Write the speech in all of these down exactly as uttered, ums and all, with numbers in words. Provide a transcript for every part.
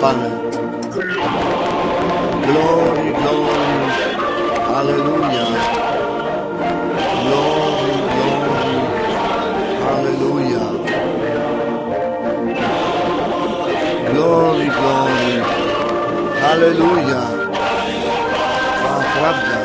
Pane. Glory, glory, haleluja. Glory, glory, haleluja. Glory, glory, haleluja. Tvá pravda.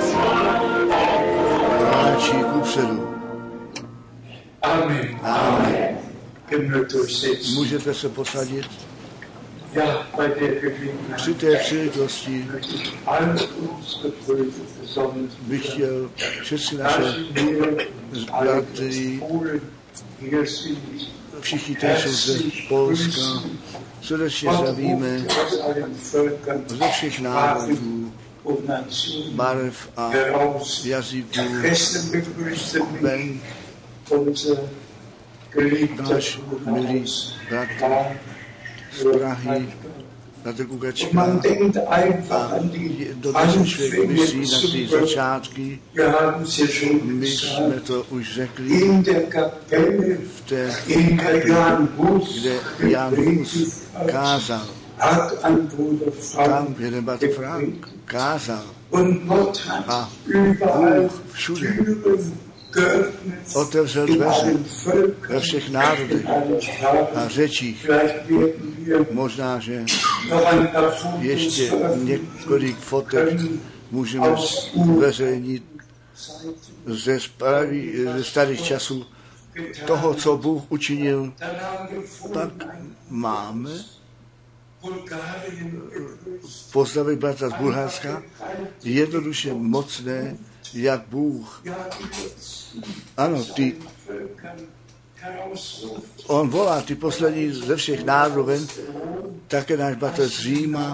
Kráčí kupředu. Amen. Amen. Můžete Můžete se posadit. Ja, bei der Gelegenheit Při té příležitosti alle unsere Brüder besonders bych chtěl všechny naše bratry, hier sind, všichni, kteří jsou ze Polska, srdečně zdravíme aus allen Völkern, ze všech národů, und Nationen barev a heraus. jazyků. Gestern begrüßte mich Ven unser geliebter náš milý bratr z Prahy, bratr Und Kukačka. man denkt einfach A an die dodnes člověk myslí na ty Anfänge. začátky. Wir haben es ja schon My jsme gesagt. to už řekli In der Kapelle, v té in der Jan Hus kde Jan Hus kázal. hat ein Bruder Tam Frank jeden bratr Frank kázal. und Gott A hat überall Bůh všude Türen geöffnet otevřel in dveře allen Völkern, ve všech národech in allen a Sprachen. řečích. Vielleicht werden wir Možná, že noch ein paar Fotos ještě veröffentlichen několik fotek můžeme zveřejnit ze, spraví, ze starých časů toho, co Bůh učinil. Dann haben wir Pak gefunden, máme Bulgarien gegrüßt. pozdravit bratra z Bulharska. Jednoduše mocné, jak Bůh. Ja, die Ano, ty, Völkern herausruft. on volá ty poslední ze všech národů ven, také náš bratr z Říma,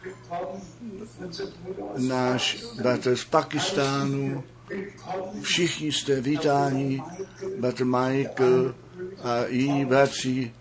náš bratr z Pakistánu, všichni jste vítáni, bratr Michael a jiní bratři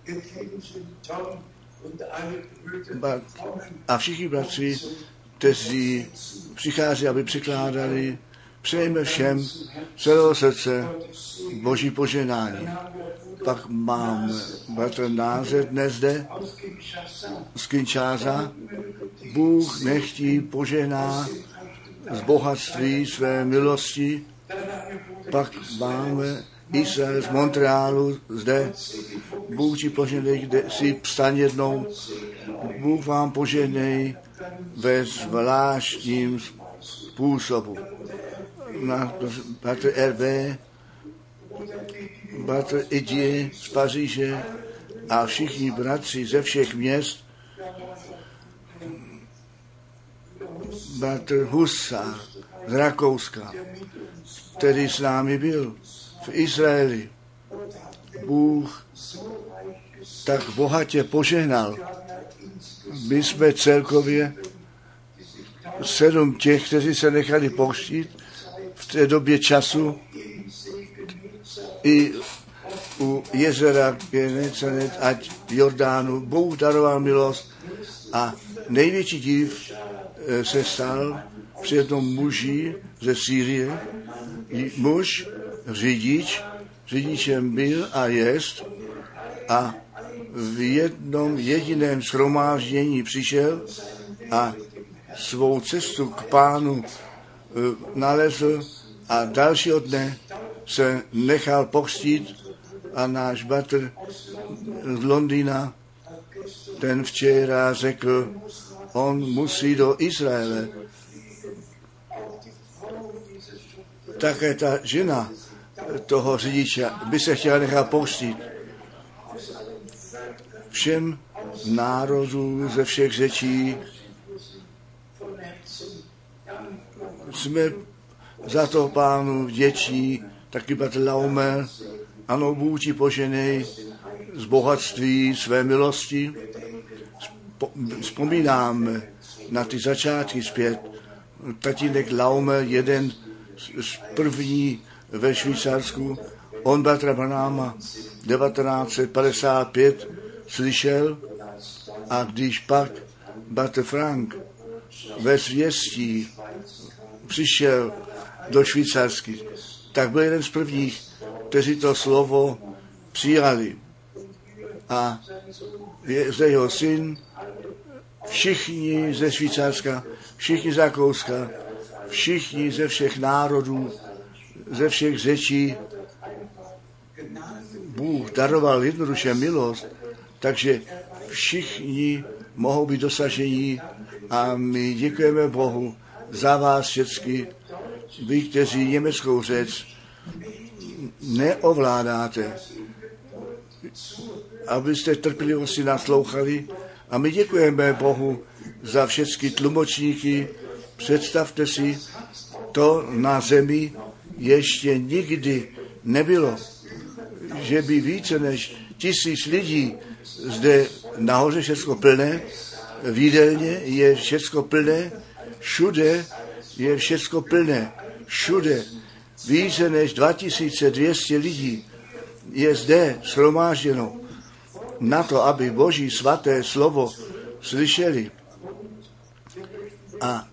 ba- a všichni bratři, kteří přichází, aby překládali, přejeme všem celého srdce Boží poženání. Pak máme bratr Náze dnes zde z Kinshasa. Bůh nechtí požená z bohatství své milosti. Pak máme Israel z Montrealu zde. Bůh ti poženej, kde si vstaň jednou. Bůh vám poženej ve zvláštním způsobu. Na bratr R V, bratr Idie z Paříže a všichni bratři ze všech měst, bratr Husa z Rakouska, který s námi byl v Izraeli. Bůh tak bohatě požehnal. My jsme celkově sedm těch, kteří se nechali pokřtít v té době času i u jezera Genezaret a Jordánu. Bůh daroval milost a největší div se stal při jednom muži ze Sýrie. Muž, řidič, řidičem byl a jest a v jednom jediném shromáždění přišel a svou cestu k Pánu nalezl a dalšího dne se nechal pokřtít a náš bratr z Londýna, ten včera řekl, on musí do Izraele. Také ta žena toho řidiče by se chtěla nechat pokřtít. Všem národů ze všech řečí jsme za to Pánu vděční, taky bratr Laumer, ano, Bůh ti poženej z bohatství své milosti. Vzpomínáme na ty začátky zpět. Tatínek Laumer, jeden z první ve Švýcarsku, on bratra Branhama devatenáct set padesát pět slyšel a když pak bratr Frank ve zvěstí přišel do Švýcarsky, tak byl jeden z prvních, kteří to slovo přijali. A je zde jeho syn všichni ze Švýcarska, všichni z Rakouska, všichni ze všech národů, ze všech řečí. Bůh daroval jednoduše milost, takže všichni mohou být dosažení a my děkujeme Bohu za vás všechny, vy, kteří německou řeč neovládáte, abyste trpělivosti naslouchali a my děkujeme Bohu za všechny tlumočníky. Představte si, to na zemi ještě nikdy nebylo, že by více než tisíc lidí zde nahoře všechno plné, v jídelně je všechno plné, všude je všechno plné, všude více než dva tisíce dvě stě lidí je zde shromážděno na to, aby Boží svaté slovo slyšeli. A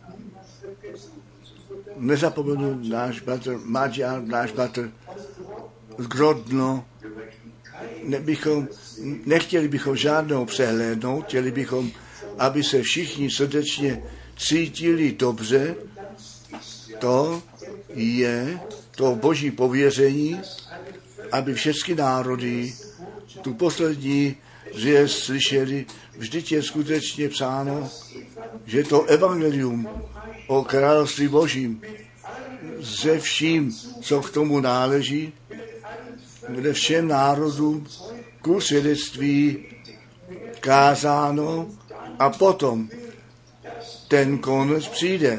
nezapomenu náš bratr Maďar, náš bratr z Grodno, nebychom, nechtěli bychom žádnou přehlédnout, chtěli bychom, aby se všichni srdečně cítili dobře. To je to Boží pověření, aby všechny národy tu poslední zvěst slyšeli. Vždyť je skutečně psáno, že to evangelium o království Božím se vším, co k tomu náleží, kde všem národům ku svědectví kázáno a potom ten konec přijde.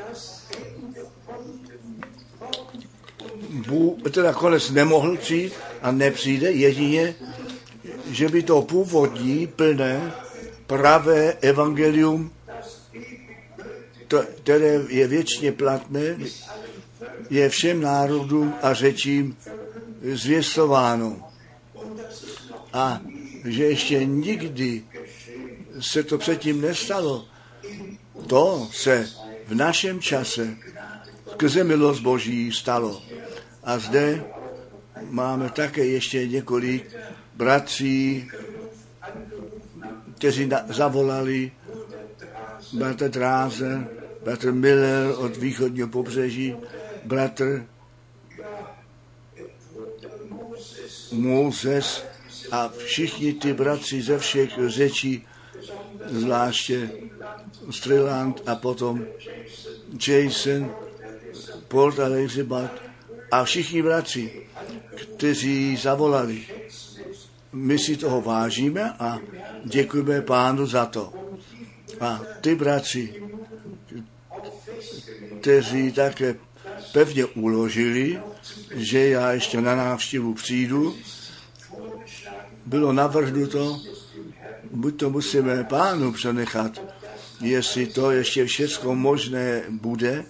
Bůh, teda konec nemohl přijít a nepřijde, jedině, že by to původní, plné, pravé evangelium, to, které je věčně platné, je všem národům a řečím zvěstováno. A že ještě nikdy se to předtím nestalo, to se v našem čase skrze milost Boží stalo. A zde máme také ještě několik bratří, kteří na, zavolali, bratr Drázer, bratr Miller od východního pobřeží, bratr Moses a všichni ty bratři ze všech řečí, zvláště Striland a potom Jason, Port Elizabeth a všichni bratři, kteří zavolali. My si toho vážíme a děkujeme Pánu za to. A ty bratři, kteří také pevně uložili, že já ještě na návštěvu přijdu, bylo navrhnuto, buď to musíme Pánu přenechat, jestli to ještě všechno možné bude,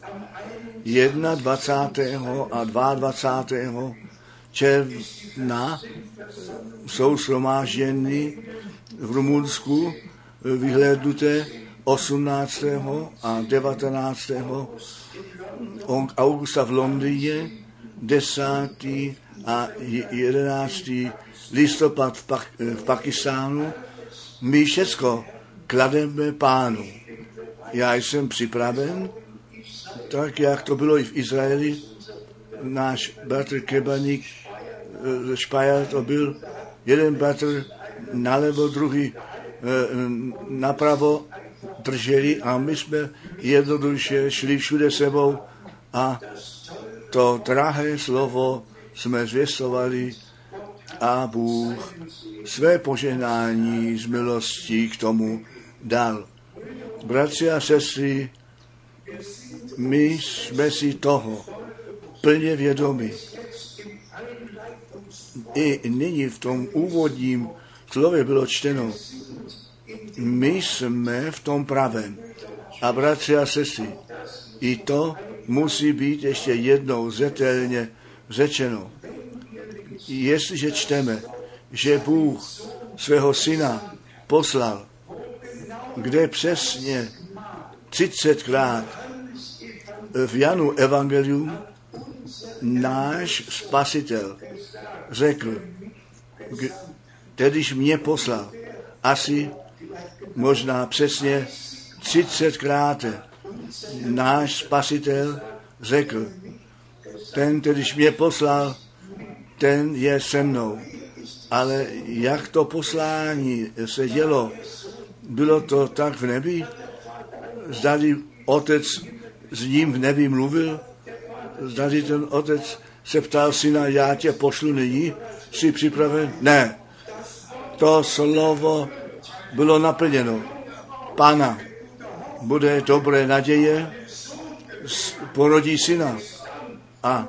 dvacátého prvního a dvacátého druhého června jsou shromážděni v Rumunsku, vyhlédnuté osmnáctého a devatenáctého augusta v Londýně, desátého a jedenáctého listopad v, Pak- v Pakistánu. My všecko klademe Pánu. Já jsem připraven, tak jak to bylo i v Izraeli. Náš bratr Kebaník ze Špajer, to byl jeden bratr nalevo, druhý napravo drželi a my jsme jednoduše šli všude sebou a to drahé slovo jsme zvěstovali a Bůh své požehnání z milostí k tomu dal. Bratři a sestry, my jsme si toho plně vědomi. I nyní v tom úvodním slově bylo čteno, my jsme v tom pravém. A bratři a sestry, i to musí být ještě jednou zřetelně řečeno. Jestliže čteme, že Bůh svého syna poslal, kde přesně třicetkrát v Janu evangelium náš spasitel řekl, tedyž mě poslal, asi možná přesně třicetkrát náš Spasitel řekl, ten, kterýž mě poslal, ten je se mnou. Ale jak to poslání se dělo, bylo to tak v nebi? Zdali otec s ním v nebi mluvil? Zdali ten otec se ptal syna, já tě pošlu nyní? Jsi připraven? Ne. To slovo bylo naplněno. Pana, bude dobré naděje, porodí syna. A,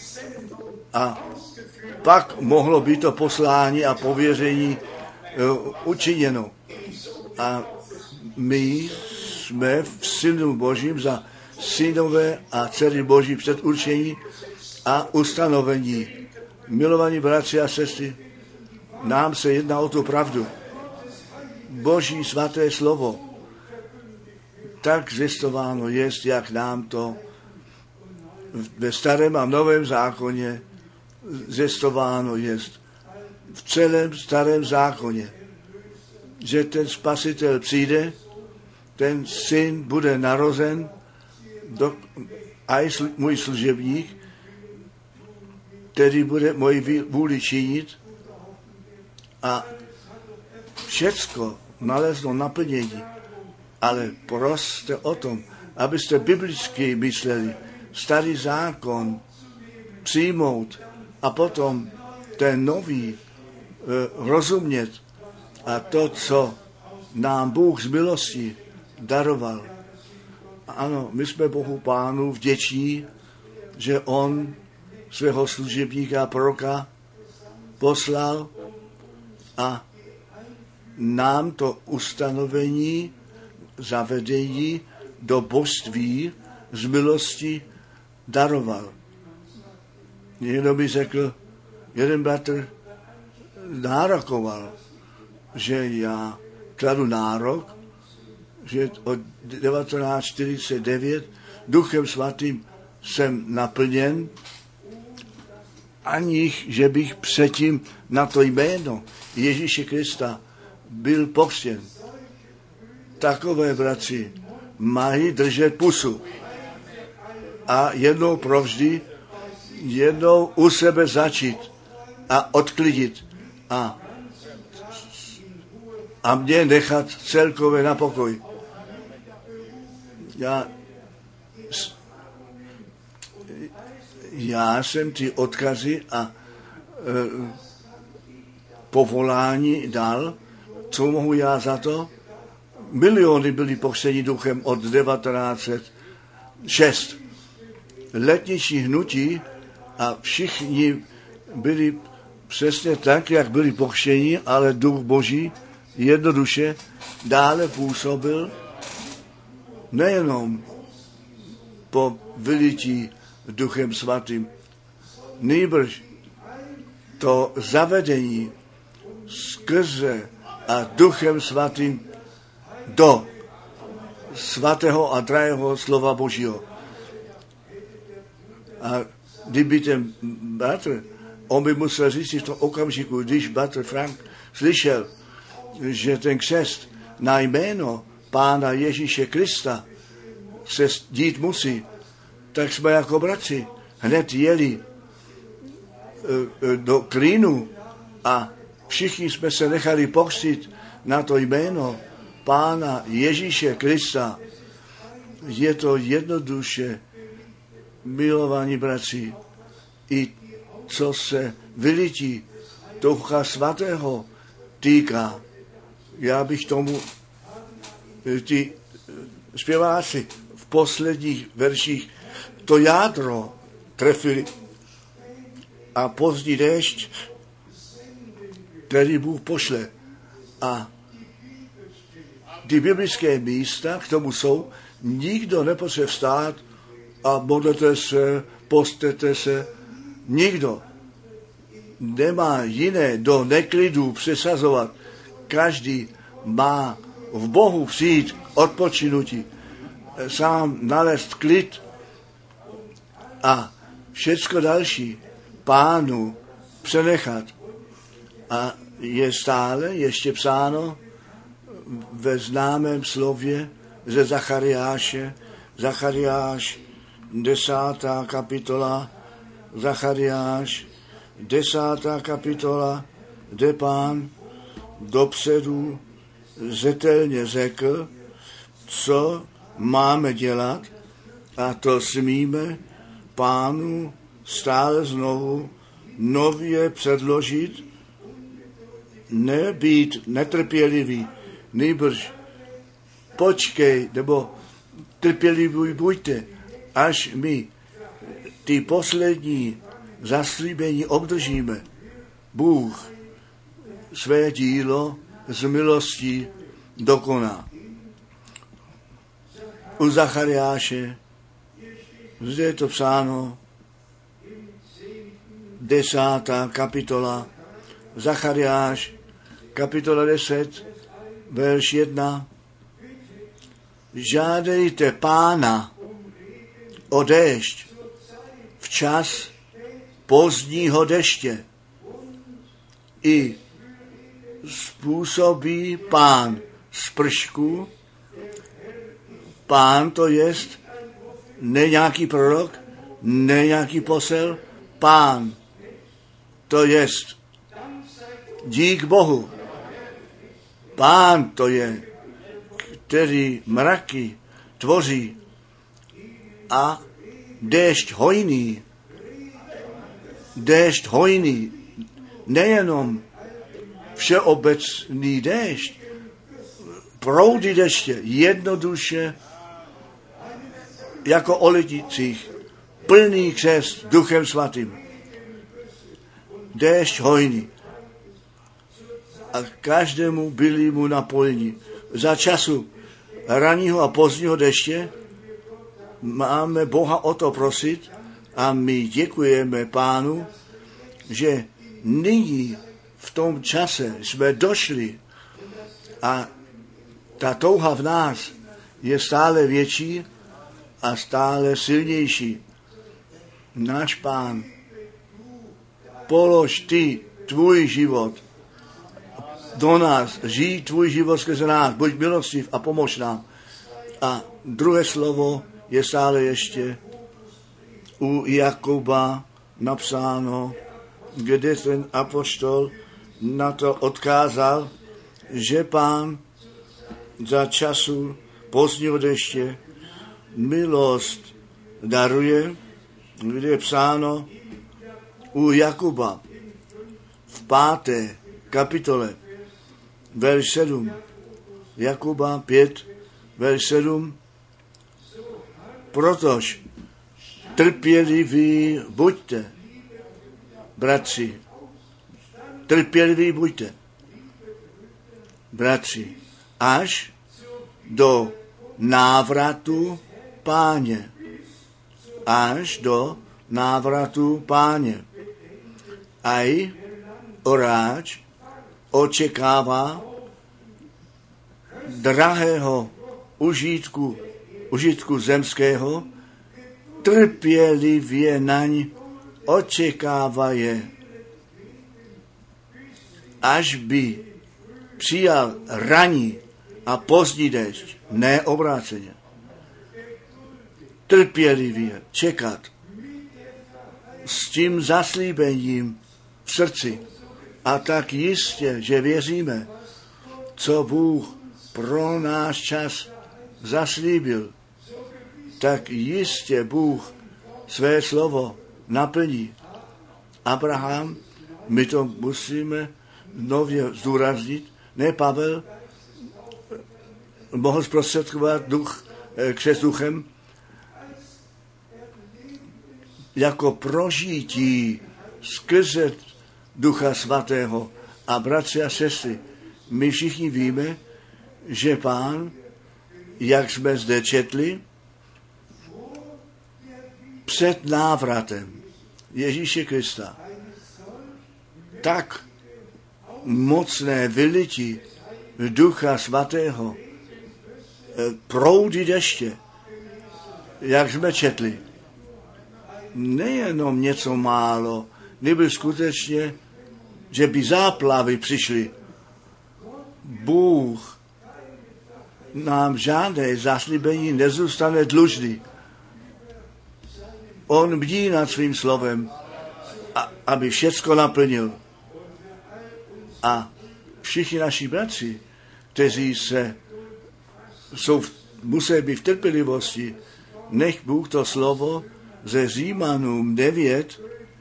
a pak mohlo být to poslání a pověření uh, učiněno. A my jsme v synu Božím za synové a dcery Boží předurčení a ustanovení. Milovaní bratři a sestry, nám se jedná o tu pravdu. Boží svaté slovo tak zjistováno jest, jak nám to ve starém a novém zákoně zjistováno jest. V celém starém zákoně, že ten Spasitel přijde, ten syn bude narozen, do, a i sl, můj služebník, který bude moji vůli činit, a všecko nalezlo naplnění. Ale proste o tom, abyste biblicky mysleli, starý zákon přijmout a potom ten nový e, rozumět a to, co nám Bůh z milosti daroval. Ano, my jsme Bohu Pánu vděční, že on svého služebníka a proroka poslal a nám to ustanovení, zavedení do božství z milosti daroval. Někdo by řekl, jeden bratr nárokoval, že já kladu nárok, že od devatenáct čtyřicet devět Duchem Svatým jsem naplněn, aniž že bych předtím na to jméno Ježíše Krista byl pokřtěn. Takové bratři mají držet pusu a jednou provždy, jednou u sebe začít a odklidit a, a mě nechat celkově na pokoj. Já, já jsem ty odkazy a e, povolání dal. Co mohu já za to? Miliony byli pokřtěni duchem od devatenáct set šest. Letniční hnutí a všichni byli přesně tak, jak byli pokřtěni, ale duch Boží jednoduše dále působil nejenom po vylití Duchem Svatým, nýbrž to zavedení skrze a Duchem Svatým do svatého a drahého slova Božího. A kdyby ten bratr, on by musel říct v tom okamžiku, když bratr Frank slyšel, že ten křest na jméno Pána Ježíše Krista se dít musí, tak jsme jako bratři hned jeli do Klínu a všichni jsme se nechali pokřtít na to jméno Pána Ježíše Krista. Je to jednoduše, milovaní bratři, i co se vylití Ducha Svatého týká. Já bych tomu ty zpěváci v posledních verších to jádro trefili a pozdní déšť, který Bůh pošle. A ty biblické místa k tomu jsou, nikdo nepotřebuje vstát a modlete se, postete se, nikdo nemá jiné do neklidu přesazovat. Každý má v Bohu přijít k odpočinutí, sám nalézt klid a všecko další Pánu přenechat. A je stále ještě psáno ve známém slově ze Zachariáše, Zachariáš, desátá kapitola, Zachariáš, desátá kapitola, kde Pán dopředu zetelně řekl, co máme dělat, a to smíme Pánu stále znovu nově předložit, nebýt netrpělivý, nýbrž počkej, nebo trpělivý buďte, až my ty poslední zaslíbení obdržíme. Bůh své dílo z milostí dokoná. U Zachariáše, zde je to psáno, desátá kapitola, Zachariáš, kapitola deset, verš jedna. Žádejte Pána o déšť včas pozdního deště. I způsobí Pán spršku. Pán to jest ne nějaký prorok, ne nějaký posel, Pán to jest dík Bohu. Pán to je, který mraky tvoří a déšť hojný, déšť hojný, nejenom všeobecný déšť, proudy deště jednoduše jako o lednicích, plný křest Duchem Svatým. Déšť hojný. A každému byli mu napojení. Za času ranního a pozdního deště máme Boha o to prosit a my děkujeme Pánu, že nyní v tom čase jsme došli a ta touha v nás je stále větší a stále silnější. Náš Pán, polož ty tvůj život do nás, žij tvůj život skrze nás, buď milostiv a pomož nám. A druhé slovo je stále ještě u Jakuba napsáno, kde ten apoštol na to odkázal, že Pán za času pozdního deště milost daruje, kde je psáno u Jakuba v páté kapitole, verš sedm. Jakuba pět, verš sedm. Protož trpěliví buďte, bratři, trpěliví buďte, bratři, až do návratu Páně. Až do návratu Páně. Aj oráč očekává drahého užitku, užitku zemského, trpělivě naň očekávaje, až by přijal raní a pozdní déšť, ne obráceně. Trpělivě čekat s tím zaslíbením v srdci a tak jistě, že věříme, co Bůh pro náš čas zaslíbil, tak jistě Bůh své slovo naplní. Abraham, my to musíme nově zdůraznit, ne Pavel, mohl zprostředkovat duch, křest duchem, jako prožití skrze Ducha Svatého. A bratři a sestry, my všichni víme, že Pán, jak jsme zde četli, před návratem Ježíše Krista tak mocné vylití Ducha Svatého, proudy deště, jak jsme četli, nejenom něco málo, nebyl skutečně, že by záplavy přišly. Bůh nám žádné zaslíbení nezůstane dlužný. On bdí nad svým slovem, a, aby všecko naplnil. A všichni naši bratři, kteří se jsou, musí být v trpělivosti, nech Bůh to slovo ze Římanům devět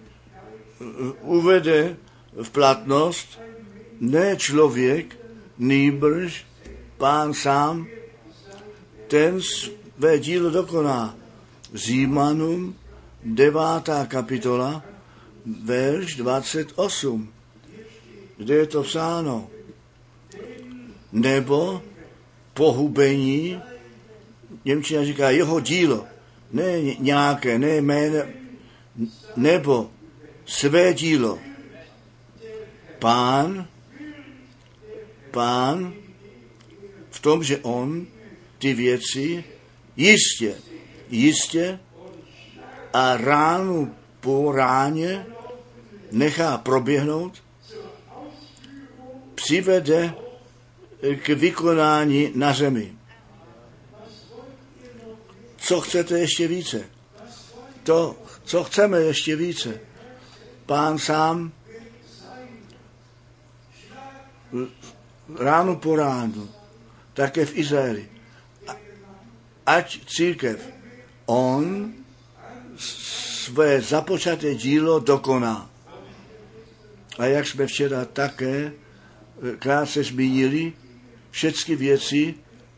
uvede v platnost, ne člověk, nýbrž Pán sám, ten své dílo dokoná. Římanům devátá kapitola, verš dvacet osm, kde je to psáno. Nebo pohubení, němčina říká jeho dílo, ne nějaké, ne jméno, nebo své dílo. Pán, pán v tom, že on ty věci jistě, jistě a ránu po ráně nechá proběhnout, přivede k vykonání na zemi. Co chcete ještě více? To, co chceme ještě více. Pán sám ránu po ránu, také v Izraeli. Ať církev, on své započaté dílo dokoná. A jak jsme včera také krátce zmínili, všechny věci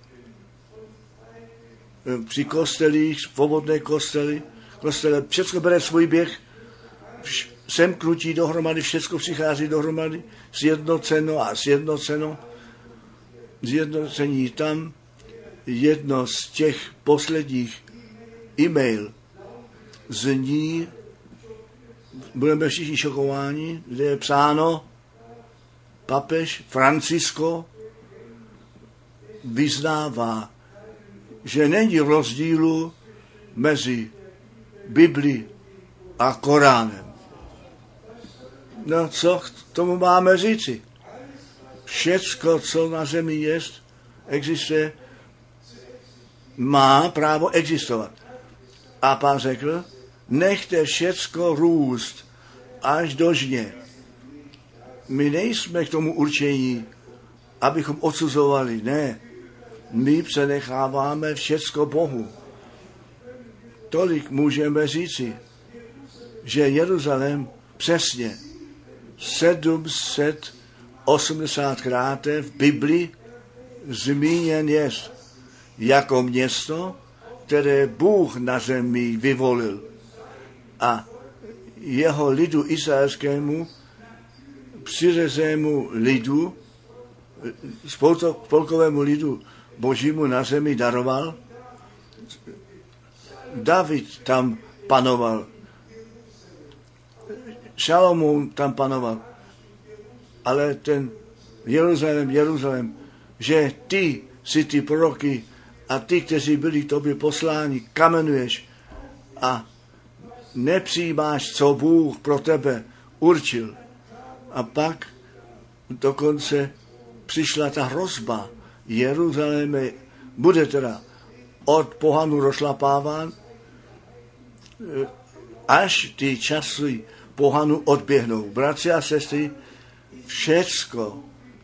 při kostelích, svobodné kostely, kostele, všechno bere svůj běh, semknutí dohromady, všechno přichází dohromady, sjednoceno a sjednoceno, zjednocení tam. Jedno z těch posledních e-mail zní, budeme všichni šokováni, kde je psáno, papež Francisko vyznává, že není rozdílu mezi Biblí a Koránem. No, co k tomu máme říci? Všecko, co na zemi je, existuje, má právo existovat. A Pán řekl, nechte všecko růst až do žně. My nejsme k tomu určení, abychom odsuzovali. Ne, my přenecháváme všecko Bohu. Tolik můžeme říci, že Jeruzalém přesně sedm set osmdesátkrát v Biblii zmíněn je jako město, které Bůh na zemi vyvolil a jeho lidu izraelskému, přiřezému lidu, spolkovému lidu božímu na zemi daroval. David tam panoval, Šalomoun tam panoval, ale ten Jeruzalém, Jeruzalém, že ty si ty proroky a ty, kteří byli k tobě posláni, kamenuješ a nepřijímáš, co Bůh pro tebe určil. A pak dokonce přišla ta hrozba. Jeruzalém bude teda od pohanu rozšlapáván, až ty časy pohanu odběhnou. Bratři a sestry, všecko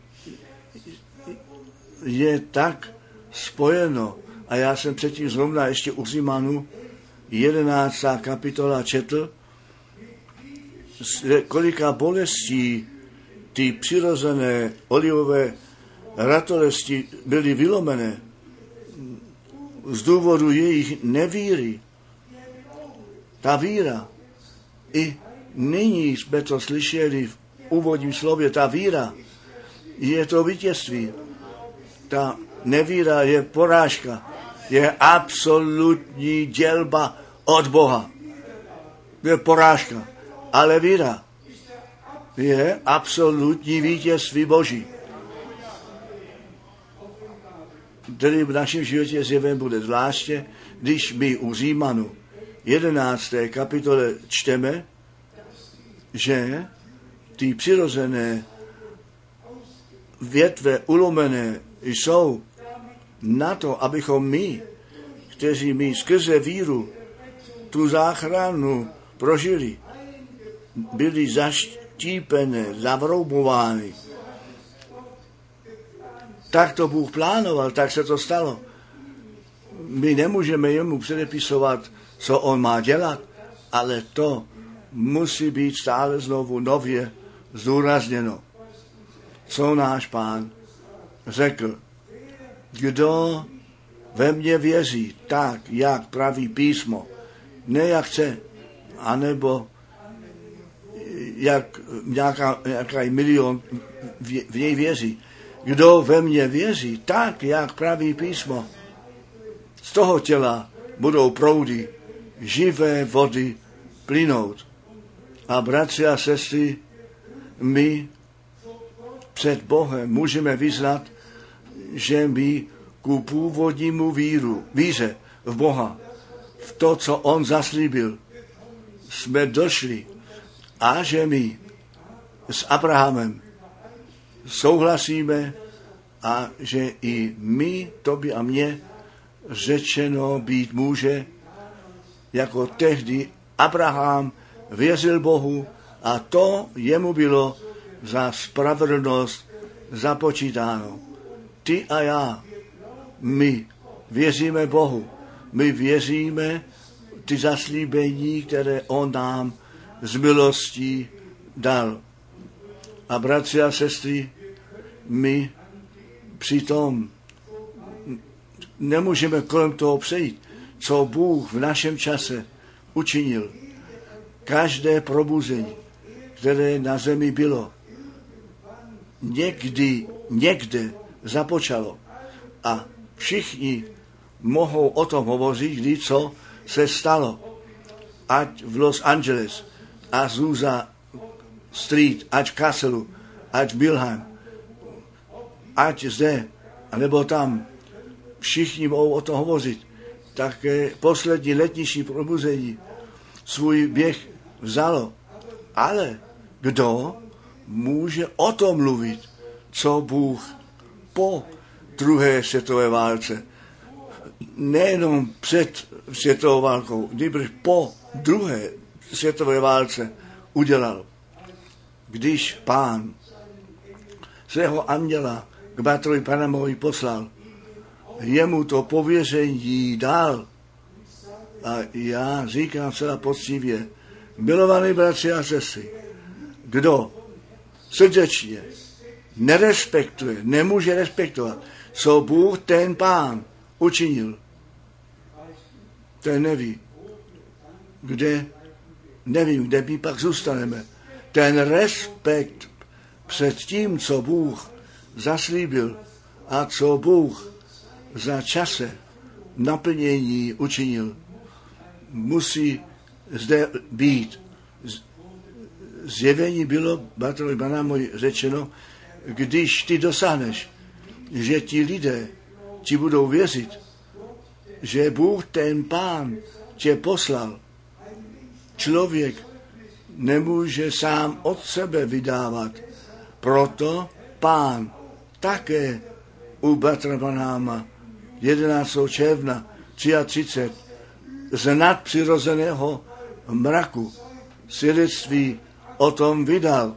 je tak spojeno. A já jsem předtím zrovna ještě u Římanů jedenáctá kapitola četl, kolika bolestí ty přirozené olivové ratolesti byly vylomené z důvodu jejich nevíry. Ta víra, i nyní jsme to slyšeli v úvodním slově, ta víra je to vítězství. Ta nevíra je porážka, je absolutní dělba od Boha. Je porážka, ale víra je absolutní vítězství Boží. Který v našem životě zjeven bude zvláště, když my u Římanů jedenácté kapitole čteme, že ty přirozené větve ulomené jsou na to, abychom my, kteří my skrze víru tu záchranu prožili, byli zaštípené, zavroubovány. Tak to Bůh plánoval, tak se to stalo. My nemůžeme jemu předepisovat, co on má dělat, ale to musí být stále znovu nově zdůrazněno. Co náš Pán řekl. Kdo ve mně věří tak, jak praví písmo, ne jak chce, anebo jak nějaká, nějaká milion v, v něj věří. Kdo ve mně věří tak, jak praví písmo, z toho těla budou proudy živé vody plynout. A bratři a sestry, my před Bohem můžeme vyznat, že my ku původnímu víru, víře v Boha, v to, co on zaslíbil, jsme došli a že my s Abrahamem souhlasíme a že i my, tobě a mně, řečeno být může, jako tehdy Abraham věřil Bohu a to jemu bylo za spravedlnost započítáno. Ty a já, my věříme Bohu, my věříme ty zaslíbení, které on nám z milostí dal. A bratři a sestry, my přitom nemůžeme kolem toho přejít, co Bůh v našem čase učinil. Každé probuzení, které na zemi bylo, někdy, někde započalo. A všichni mohou o tom hovořit, kdy co se stalo. Ať v Los Angeles, Azusa Street, ať v Kasselu, ať v Bilheim, ať zde, anebo tam. Všichni mohou o tom hovořit. Také poslední letnější probuzení svůj běh vzalo. Ale kdo může o tom mluvit, co Bůh po druhé světové válce, nejenom před světovou válkou, nýbrž po druhé světové válce udělal. Když Pán svého anděla k bratrovi Branhamovi poslal, jemu to pověření dal. A já říkám celá poctivě, milovaní bratři a sestry, kdo srdečně nerespektuje, nemůže respektovat, co Bůh ten Pán učinil, ten neví, kde, nevím, kde my pak zůstaneme. Ten respekt před tím, co Bůh zaslíbil a co Bůh za čase naplnění učinil, musí zde být. Zjevení bylo, bratrovi Branhamovi řečeno, když ty dosáhneš, že ti lidé ti budou věřit, že Bůh ten Pán tě poslal. Člověk nemůže sám od sebe vydávat. Proto Pán také u bratra Branhama jedenáctého června třicet tři z nadpřirozeného mraku svědectví o tom vydal,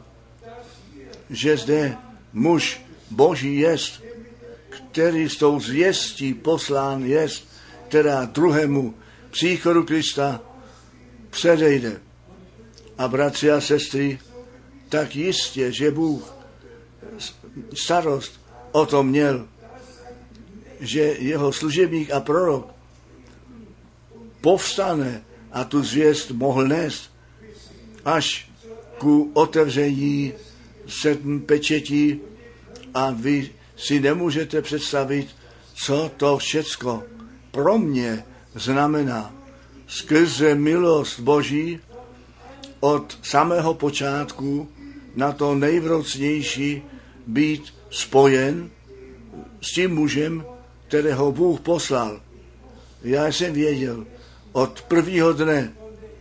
že zde muž Boží jest, který s tou zvěstí poslán jest, která druhému příchodu Krista předejde. A bratři a sestry, tak jistě, že Bůh starost o tom měl, že jeho služebník a prorok povstane a tu zvěst mohl nést až ku otevření sedm pečetí a vy si nemůžete představit, co to všecko pro mě znamená. Skrze milost Boží od samého počátku na to nejvrocnější být spojen s tím mužem, kterého Bůh poslal. Já jsem věděl od prvního dne,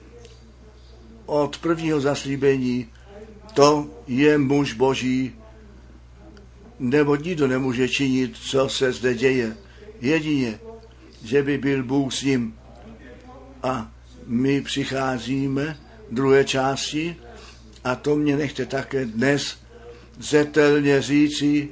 od prvního zaslíbení, to je muž Boží, nebo nikdo nemůže činit, co se zde děje. Jedině, že by byl Bůh s ním. A my přicházíme v druhé části a to mě nechte také dnes zetelně říci,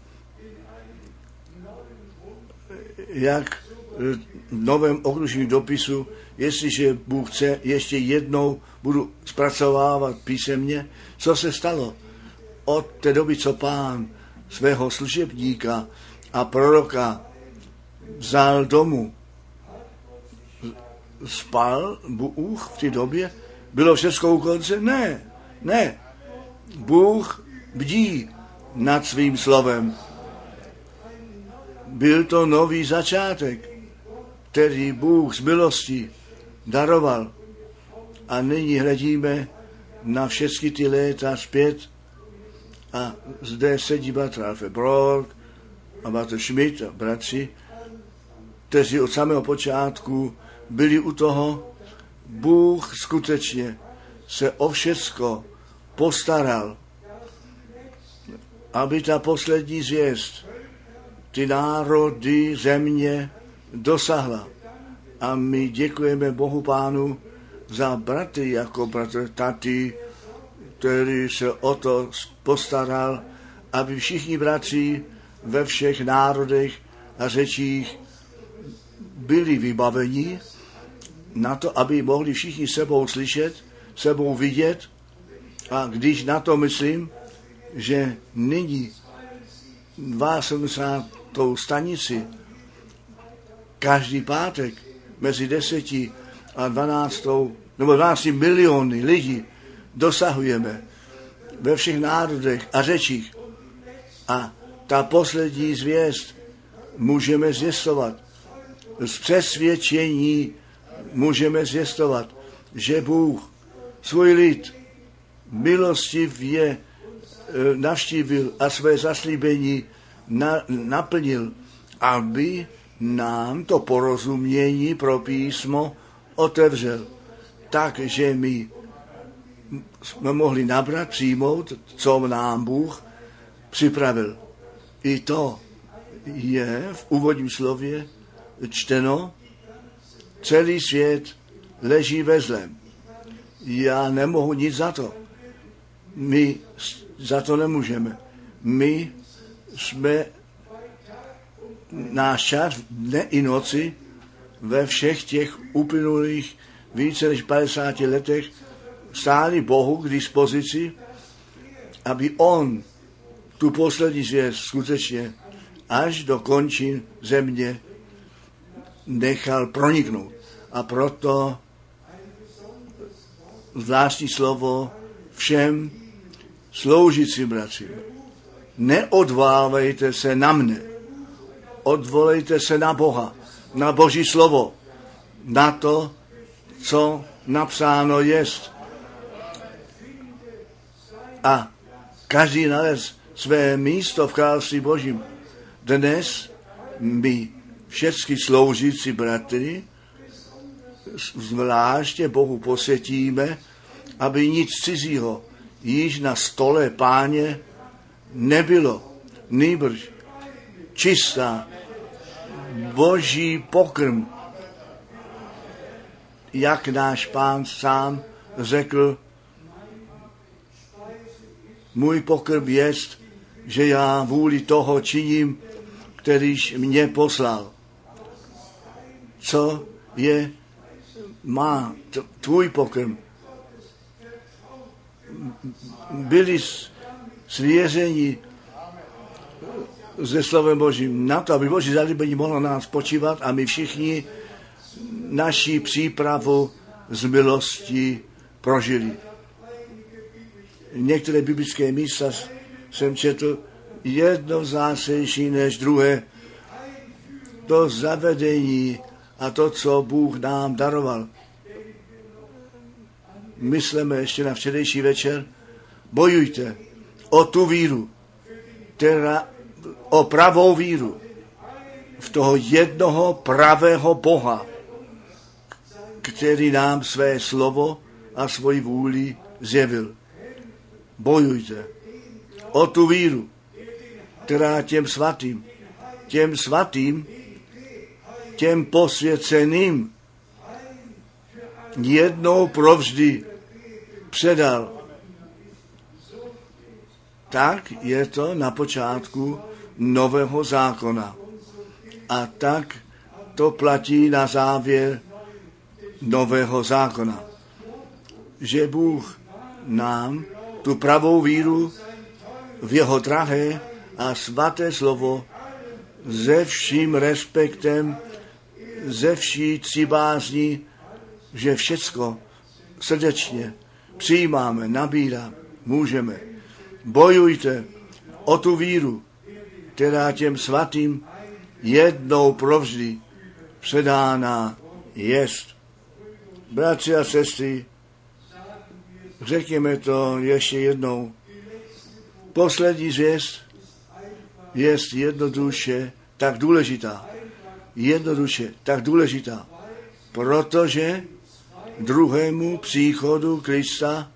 jak v novém okružním dopisu, jestliže Bůh chce, ještě jednou budu zpracovávat písemně, co se stalo od té doby, co Pán svého služebníka a proroka vzal domů. Spal Bůh v té době? Bylo všechno u konce? Ne, ne. Bůh bdí nad svým slovem. Byl to nový začátek, který Bůh z milosti daroval. A nyní hledíme na všechny ty léta zpět a zde sedí bratr Alfred Brock a bratr Schmidt a bratři, kteří od samého počátku byli u toho. Bůh skutečně se o všecko postaral, aby ta poslední zvěst ty národy země dosahla. A my děkujeme Bohu Pánu za bratry jako bratr Tati, který se o to postaral, aby všichni bratři ve všech národech a řečích byli vybaveni na to, aby mohli všichni sebou slyšet, sebou vidět. A když na to myslím, že nyní sedmdesátou stanici každý pátek mezi deseti a dvanáctou nebo dvanácti miliony lidí dosahujeme ve všech národech a řečích. A ta poslední zvěst můžeme zvěstovat. Z přesvědčení můžeme zvěstovat, že Bůh svůj lid milostivě navštívil a své zaslíbení na, naplnil, aby nám to porozumění pro písmo otevřel. Takže my jsme mohli nabrat, přijmout, co nám Bůh připravil. I to je v úvodním slově čteno, celý svět leží ve zlém. Já nemohu nic za to. My za to nemůžeme. My jsme náš čas dne i noci ve všech těch uplynulých více než padesáti letech stáli Bohu k dispozici, aby on tu poslední zvěst skutečně až do končin země nechal proniknout. A proto zvláštní slovo všem sloužícím bratřím. Neodvolávejte se na mne, odvolejte se na Boha, na Boží slovo, na to, co napsáno jest. A každý nalez své místo v království Božím. Dnes my všechny sloužící bratry zvláště Bohu posvětíme, aby nic cizího již na stole Páně nebylo. Nýbrž čistá Boží pokrm, jak náš Pán sám řekl, můj pokrm jest, že já vůli toho činím, kterýž mě poslal. Co je má tvůj pokrm? Byli svěřeni se slovem Božím na to, aby Boží zalíbení mohlo na nás počívat a my všichni naši přípravu z milosti prožili. Některé biblické místa jsem četl, jedno zásadnější než druhé. To zavedení a to, co Bůh nám daroval. Myslíme ještě na včerejší večer. Bojujte o tu víru, teda o pravou víru v toho jednoho pravého Boha, který nám své slovo a svoji vůli zjevil. Bojujte o tu víru, která těm svatým, těm svatým, těm posvěceným jednou provždy předal. Tak je to na počátku nového zákona. A tak to platí na závěr nového zákona. Že Bůh nám tu pravou víru v jeho drahé a svaté slovo se vším respektem, ze vší cibázní, že všecko srdečně přijímáme, nabírat můžeme. Bojujte o tu víru, která těm svatým jednou provždy předána jest. Bratři a sestry, řekněme to ještě jednou. Poslední zvěst je jednoduše tak důležitá. Jednoduše tak důležitá. Protože druhému příchodu Krista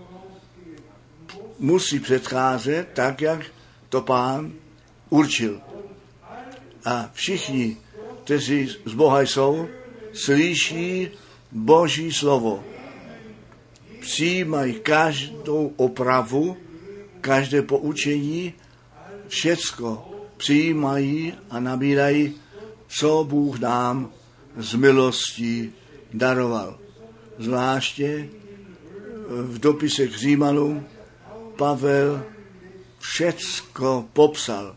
musí předcházet tak, jak to Pán určil. A všichni, kteří z Boha jsou, slyší Boží slovo. Přijímají každou opravu, každé poučení, všecko přijímají a nabírají, co Bůh nám z milostí daroval. Zvláště v dopise k Římanům Pavel všecko popsal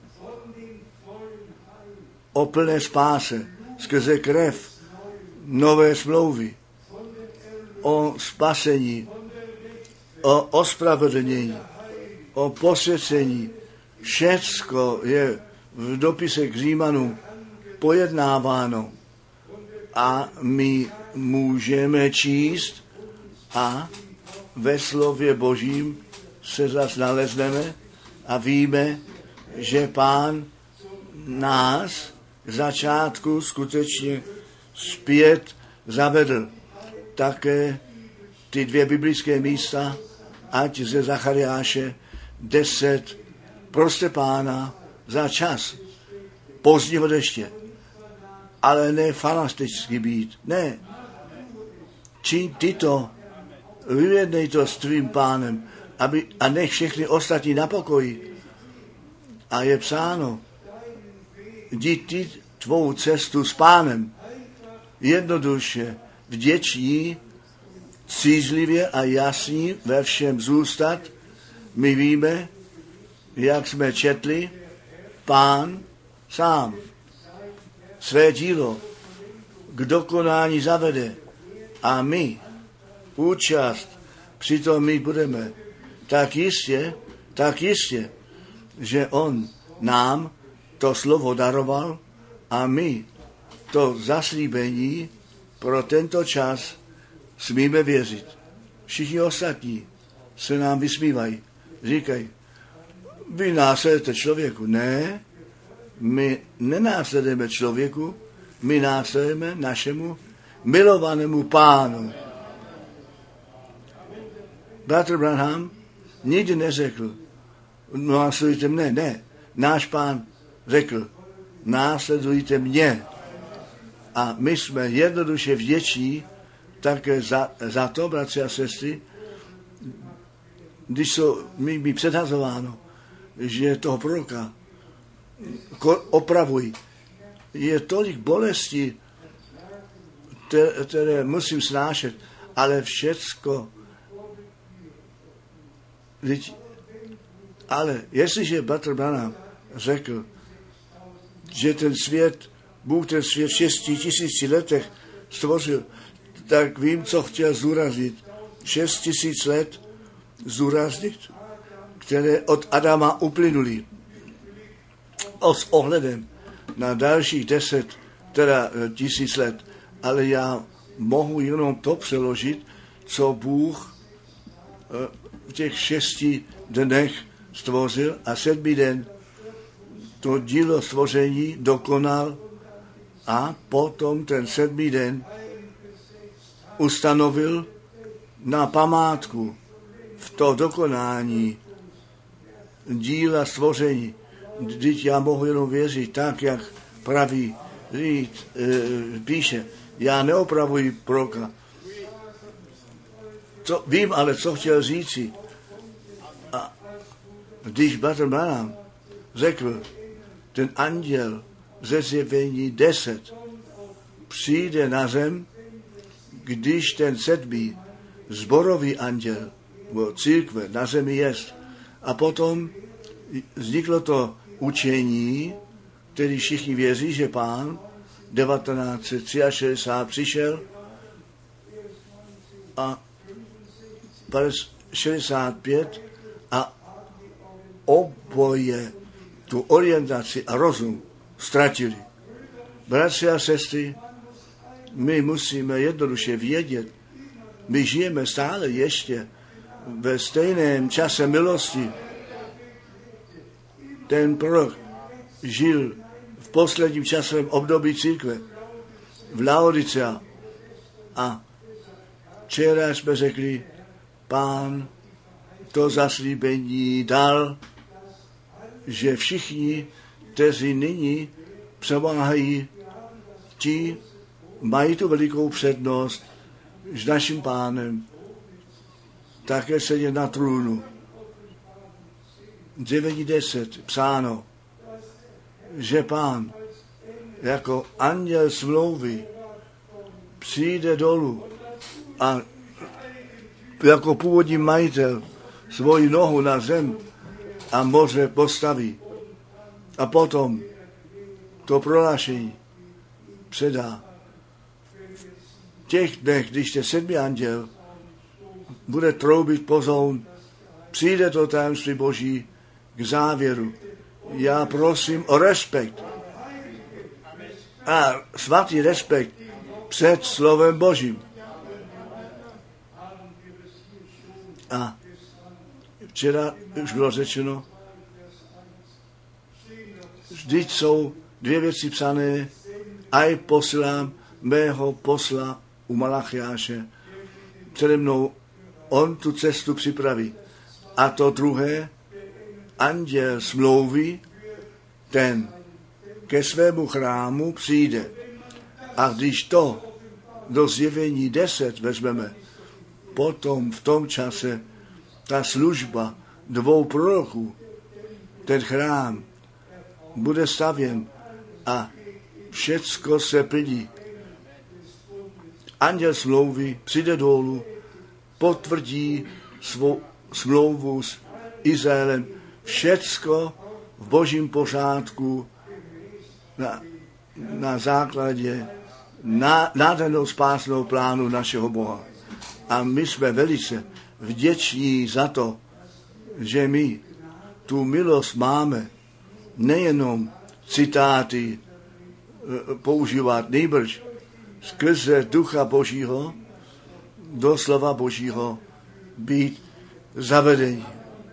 o plné spáse skrze krev nové smlouvy, o spasení, o ospravedlnění, o posvěcení. Všecko je v dopise k Římanům pojednáváno a my můžeme číst a ve slově Božím se zas nalezneme a víme, že Pán nás k začátku skutečně zpět zavedl. Také ty dvě biblické místa, ať ze Zachariáše deset, proste Pána za čas pozdního deště, ale ne falasticky být, ne. Čiň tyto, vyjednej to s tvým Pánem, aby, a nech všechny ostatní na pokoji. A je psáno, jdi ty tvou cestu s Pánem, jednoduše, vděční, cízlivě a jasní ve všem zůstat. My víme, jak jsme četli, Pán sám své dílo k dokonání zavede a my účast přitom my budeme. Tak jistě, tak jistě, že on nám to slovo daroval a my to zaslíbení pro tento čas smíme věřit. Všichni ostatní se nám vysmívají. Říkají, vy následujete člověku. Ne, my nenásledujeme člověku, my následujeme našemu milovanému Pánu. Bratr Branham nikdy neřekl, následujte mne, ne. Náš Pán řekl, následujte mě. A my jsme jednoduše vděční také za, za to, bratři a sestry, když jsou mi, mi předhazováno, že toho proroka opravují. Je tolik bolesti, které musím snášet, ale všecko. Ale jestliže Bratr Branham řekl, že ten svět, Bůh ten svět v šesti tisíci letech stvořil, tak vím, co chtěl zúraznit. Šest tisíc let zúraznit, které od Adama uplynuli. S ohledem na dalších deset, teda tisíc let. Ale já mohu jenom to přeložit, co Bůh v těch šesti dnech stvořil a sedmý den to dílo stvoření dokonal a potom ten sedmý den ustanovil na památku v to dokonání díla stvoření. Vždyť já mohu jenom věřit tak, jak praví říct, e, píše, já neopravuji proroka. Co, vím ale, co chtěl říci. A když Bratr Branham řekl, ten anděl ze Zjevení deset přijde na zem, když ten sedmý zborový anděl nebo církve na zemi jest. A potom vzniklo to učení, který všichni věří, že Pán devatenáct set šedesát tři přišel a šedesát pět a oboje tu orientaci a rozum ztratili. Bratři a sestry, my musíme jednoduše vědět, my žijeme stále ještě ve stejném čase milosti. Ten prorok žil v posledním časovém období církve v Laodicea a včera jsme řekli, Pán to zaslíbení dal, že všichni, kteří nyní přemáhají, ti mají tu velikou přednost s naším Pánem také sedět na trůnu. devět deset psáno, že Pán jako anděl smlouvy přijde dolů a jako původní majitel svoji nohu na zem a moře postaví. A potom to prohlášení předá. V těch dnech, když ten sedmý anděl bude troubit pozoun, přijde to tajemství Boží k závěru. Já prosím o respekt. A svatý respekt před slovem Božím. A včera už bylo řečeno, vždyť jsou dvě věci psané, aj posílám mého posla u Malachiáše. Přede mnou on tu cestu připraví. A to druhé, anděl smlouvy, ten ke svému chrámu přijde. A když to do Zjevení deset vezmeme, potom v tom čase ta služba dvou proroků, ten chrám, bude stavěn a všecko se plní. Anděl smlouvy přijde dolů, potvrdí svou smlouvu s Izraelem, všecko v Božím pořádku na, na základě nádhernou spásnou plánu našeho Boha. A my jsme velice vděční za to, že my tu milost máme nejenom citáty používat, nejbrž skrze Ducha Božího do slova Božího být zavedení.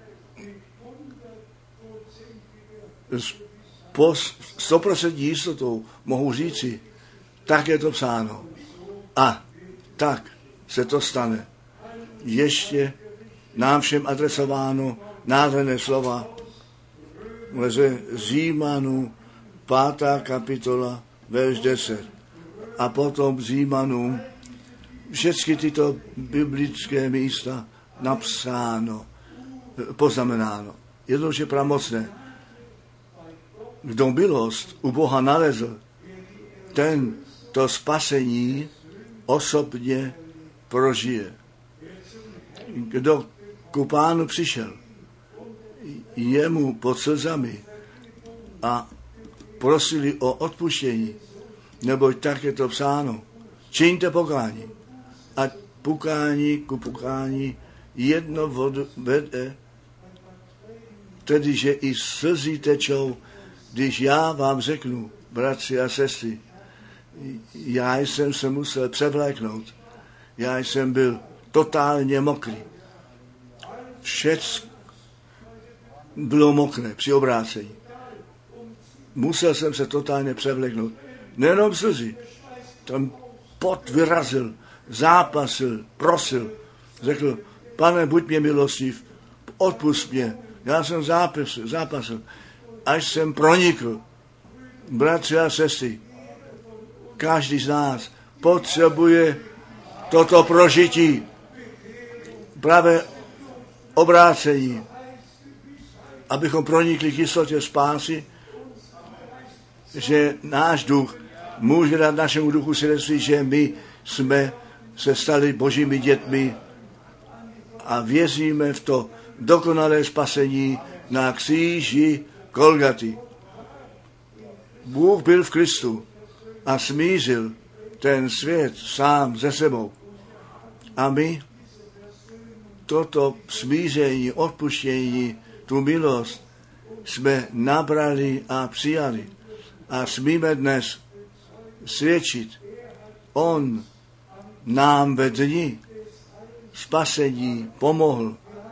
S sto procent jistotou mohu říci, tak je to psáno. A tak se to stane. Ještě nám všem adresováno nádherné slova ze Římanů, pátá kapitola, verš deset. A potom Římanům všechny tyto biblické místa napsáno, poznamenáno. Jednoduše pramocné. Kdo milost u Boha nalezl, ten to spasení osobně prožije. Kdo ku Pánu přišel, jemu pod slzami a prosili o odpuštění, neboť tak je to psáno. Čiňte pokání. A pukání ku pukání jedno vodu vede, tedy že i slzy tečou, když já vám řeknu, bratři a sestry, já jsem se musel převléknout, já jsem byl totálně mokrý. Všecko bylo mokré při obrácení. Musel jsem se totálně převléknout. Nejenom slzy. Tam pot vyrazil, zápasil, prosil. Řekl, Pane, buď mě milostiv, odpust mě. Já jsem zápasil, zápasil, až jsem pronikl. Bratři a sestry, Každý z nás potřebuje toto prožití, právě obrácení, abychom pronikli k jistotě spásy, že náš duch může dát našemu duchu svědectví, že my jsme se stali božími dětmi a věříme v to dokonalé spasení na kříži Golgaty. Bůh byl v Kristu a smířil ten svět sám ze sebou. A my toto smíření, odpuštění, tu milost jsme nabrali a přijali. A smíme dnes svědčit. On nám ve dni spasení pomohl.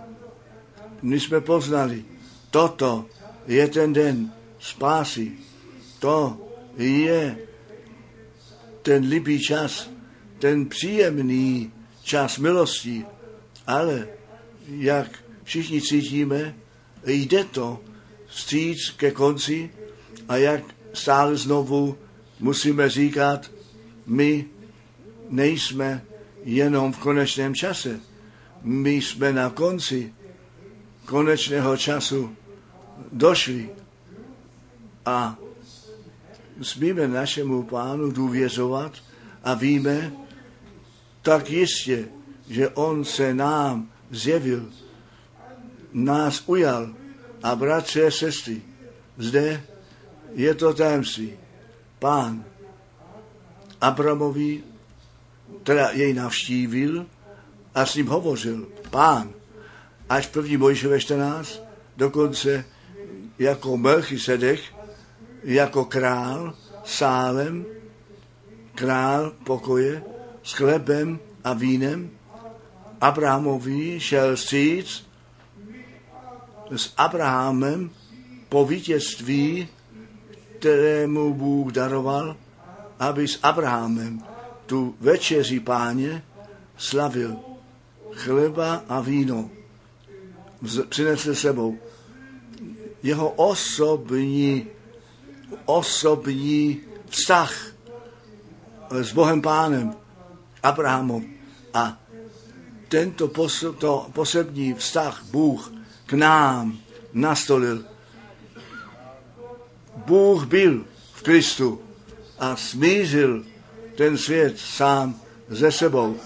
My jsme poznali, toto je ten den spásy. To je ten líbý čas, ten příjemný čas milosti. Ale jak všichni cítíme, jde to vstříc ke konci a jak stále znovu musíme říkat, my nejsme jenom v konečném čase. My jsme na konci konečného času došli a smíme našemu Pánu důvěřovat a víme tak jistě, že on se nám zjevil, nás ujal a bratři a sestry, zde je to tajemství. Pán Abrahamovi, teda jej navštívil a s ním hovořil. Pán, až první Mojžíšové čtrnáct, dokonce jako Melchisedek, jako král Sálem, král pokoje, s chlebem a vínem, Abrahamovi šel vstříc s Abrahamem po vítězství, kterému Bůh daroval, aby s Abrahamem tu večeři Páně slavil. Chleba a víno přinesl sebou. Jeho osobní, osobní vztah s Bohem Pánem, Abrahamem. A tento to posební vztah Bůh k nám nastolil. Bůh byl v Kristu a smířil ten svět sám ze sebou.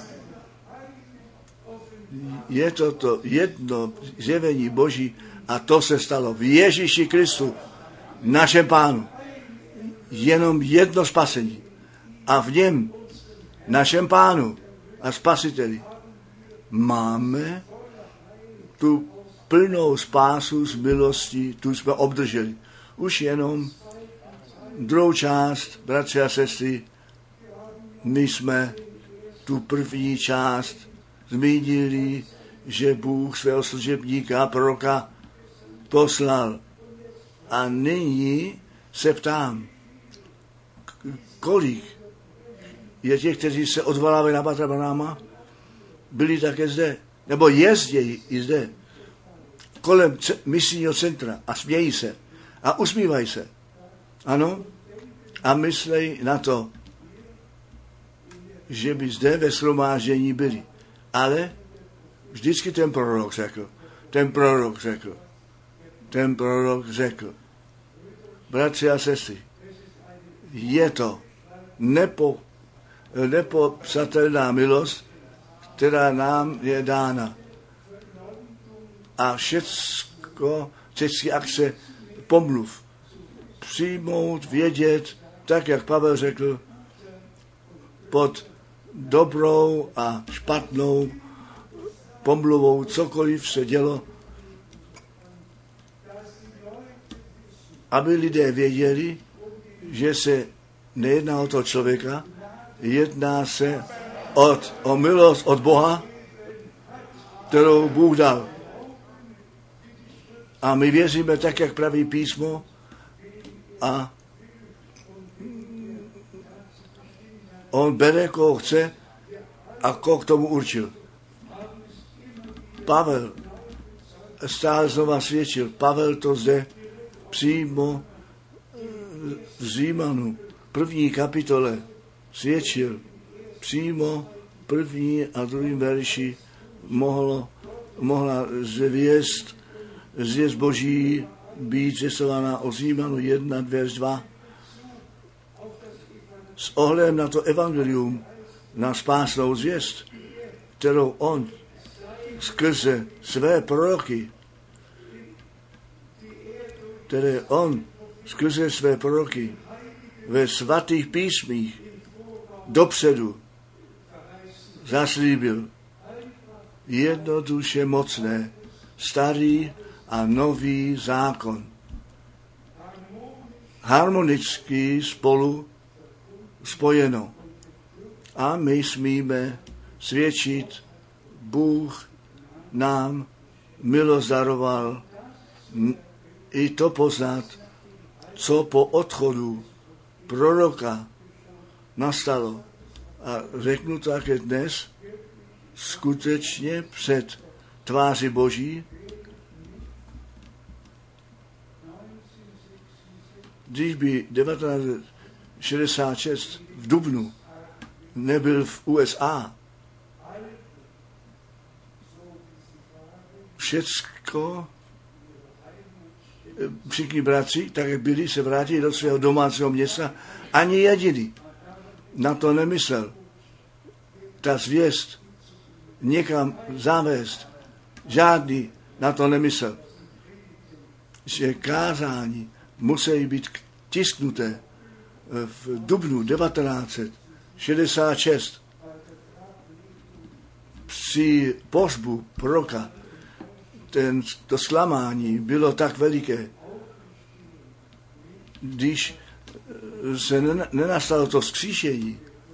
Je to to jedno zjevení Boží a to se stalo v Ježíši Kristu, našem Pánu. Jenom jedno spasení. A v něm, našem Pánu a Spasiteli, máme tu plnou spásu z milosti, tu jsme obdrželi. Už jenom druhou část, bratři a sestry, my jsme tu první část zmínili, že Bůh svého služebníka, proroka, poslal. A nyní se ptám, kolik je těch, kteří se odvolávají na Bratra Branhama, byli také zde, nebo jezdějí i zde, kolem c- misijního centra a smějí se a usmívají se. Ano? A myslej na to, že by zde ve shromáždění byli. Ale vždycky ten prorok řekl, ten prorok řekl, ten prorok řekl, bratři a sestry, je to nepo, nepopsatelná milost, která nám je dána. A všecko, všechny akce pomluv, přijmout, vědět, tak jak Pavel řekl, pod dobrou a špatnou pomluvou, cokoliv se dělo, aby lidé věděli, že se nejedná o toho člověka, jedná se od, o milost od Boha, kterou Bůh dal. A my věříme tak, jak praví písmo, a on bere, koho chce a koho k tomu určil. Pavel stále znova svědčil. Pavel to zde přímo v Římanu, první kapitole, svědčil přímo první a druhým verši mohlo, mohla zvěst, zvěst Boží být zvěstována o Římanu jedna, verš dva. S ohledem na to evangelium, na spásnou zvěst, kterou on skrze své proroky, které on skrze své proroky ve svatých písmích dopředu zaslíbil. Jednoduše mocné, starý a nový zákon. Harmonicky spolu spojeno. A my smíme svědčit, Bůh nám milost daroval i to poznat, co po odchodu proroka nastalo. A řeknu také dnes, skutečně před tváří Boží, když by devatenáct set šedesát šest v dubnu nebyl v U S A, všecko, všichni bratři, tak jak byli, se vrátili do svého domácího města, ani jediný na to nemyslel. Ta zvěst někam zavést, žádný na to nemyslel. Že kázání musí být tisknuté v dubnu devatenáct set šedesát šest při pohřbu proroka. Ten, to zklamání bylo tak veliké, když se nenastalo to vzkříšení.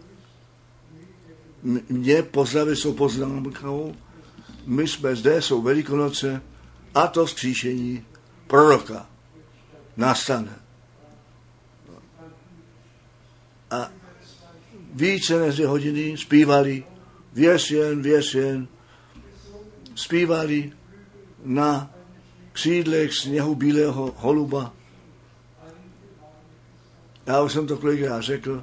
Mě pozdravili jsou poznámkou, my jsme zde, jsou Velikonoce a to vzkříšení proroka nastane. A více než dvě hodiny zpívali věsjen, věsjen, zpívali na křídlech sněhu bílého holuba. Já už jsem to kolikrát řekl.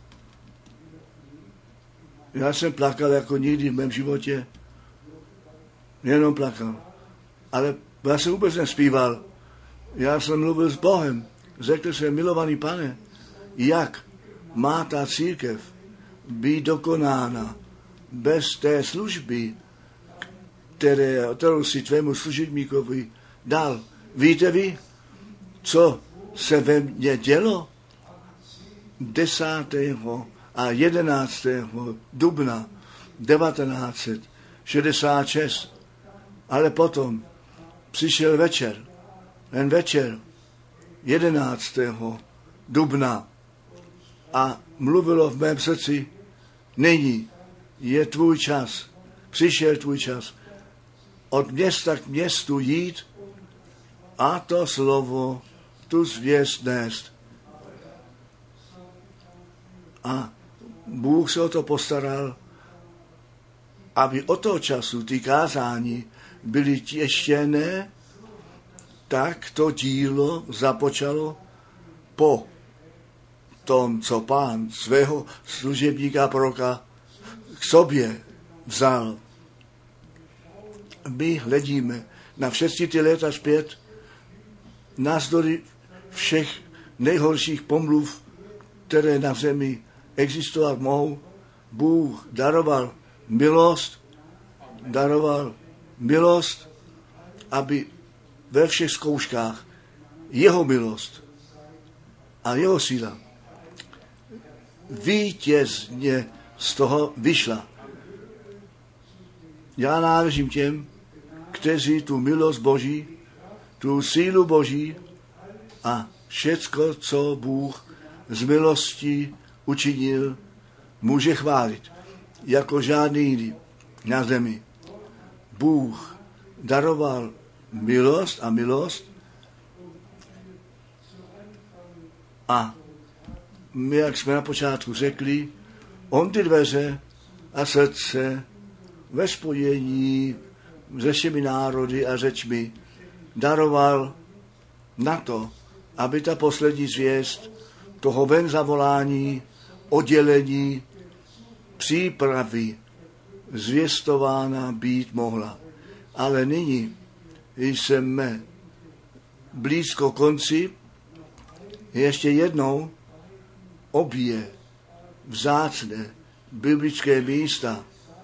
Já jsem plakal jako nikdy v mém životě. Jenom plakal. Ale já jsem vůbec nespíval. Já jsem mluvil s Bohem. Řekl jsem, milovaný Pane, jak má ta církev být dokonána bez té služby, které, kterou si tvému služebníkovi dal. Víte vy, co se ve mně dělo? desátého a jedenáctého dubna devatenáct set šedesát šest. Ale potom přišel večer, ten večer jedenáctého dubna a mluvilo v mém srdci, nyní je tvůj čas, přišel tvůj čas od města k městu jít a to slovo, tu zvěst nést. A Bůh se o to postaral, aby od toho času ty kázání byly těštěné, tak to dílo započalo po tom, co Pán svého služebníka proroka k sobě vzal. My hledíme na všechny ty léta zpět, navzdory všech nejhorších pomluv, které na zemi existovat mohou, Bůh daroval milost, daroval milost, aby ve všech zkouškách jeho milost a jeho síla vítězně z toho vyšla. Já náležím těm, kteří tu milost Boží, tu sílu Boží a všecko, co Bůh z milostí učinil, může chválit jako žádný jiný na zemi. Bůh daroval milost a milost a my, jak jsme na počátku řekli, on ty dveře a srdce ve spojení se všemi národy a řečmi daroval na to, aby ta poslední zvěst toho ven zavolání oddělení přípravy zvěstována být mohla. Ale nyní jsme blízko konci, ještě jednou obě vzácné biblické místa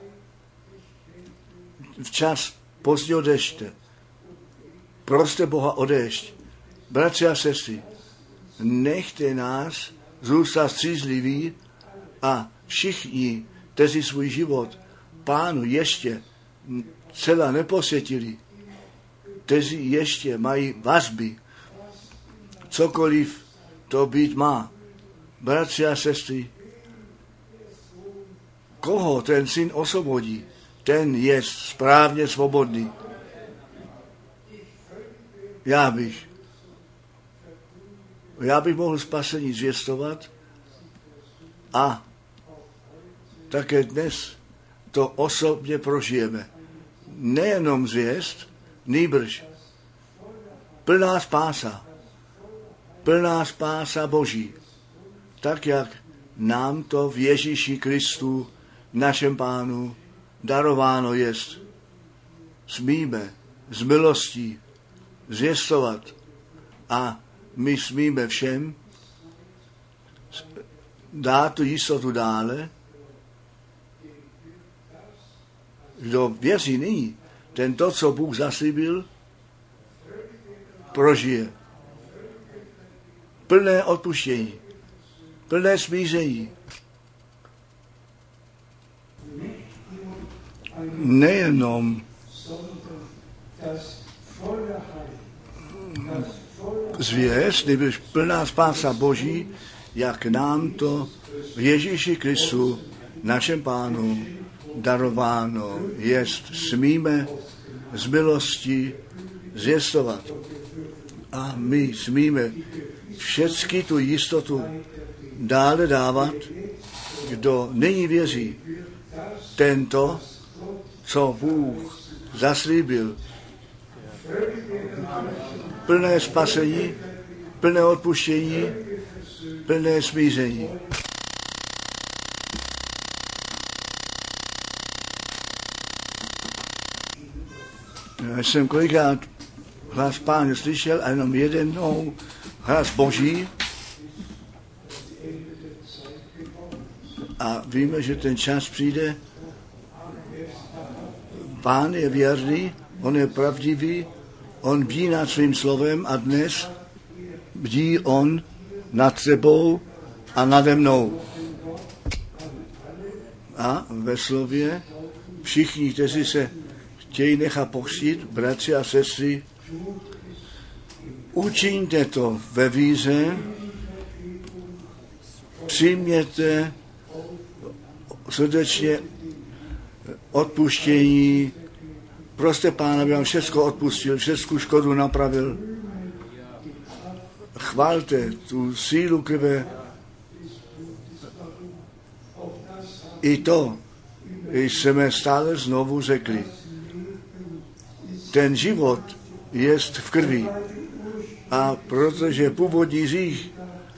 včas pozdního deště. Proste Boha o déšť. Bratři a sestry, nechte nás zůstat střízliví a všichni, kteří svůj život Pánu ještě celá neposvětili, kteří ještě mají vazby, cokoliv to být má. Bratři a sestry, koho ten syn osvobodí, ten je správně svobodný. Já bych, já bych mohl spasení zvěstovat a také dnes to osobně prožijeme. Nejenom zvěst, nýbrž plná spása, plná spása Boží, tak jak nám to v Ježíši Kristu, našem Pánu, darováno jest. Smíme z milostí zvěstovat a my smíme všem dát tu jistotu dále. Kdo věří nyní, ten to, co Bůh zaslíbil, prožije. Plné odpuštění, plné smíření. Nejenom zvěst, nebož plná spása Boží, jak nám to v Ježíši Kristu, našem Pánu, darováno jest. Smíme z milosti zvěstovat. A my smíme všecky tu jistotu dále dávat, kdo nyní věří. Tento, co Bůh zaslíbil, plné spasení, plné odpuštění, plné smíření. Já jsem kolikrát hlas Páně slyšel a jenom jednou hlas Boží a víme, že ten čas přijde. Pán je věrný, on je pravdivý, on bdí nad svým slovem a dnes bdí on nad tebou a nade mnou. A ve slově všichni, kteří se chtějí nechat pokřtít, bratři a sestry, učiňte to ve víře, přijměte srdečně odpuštění, proste Pána, aby vám všechno odpustil, všechnu škodu napravil. Chvalte tu sílu krve. I to jsme stále znovu řekli. Ten život jest v krvi. A protože původní hřích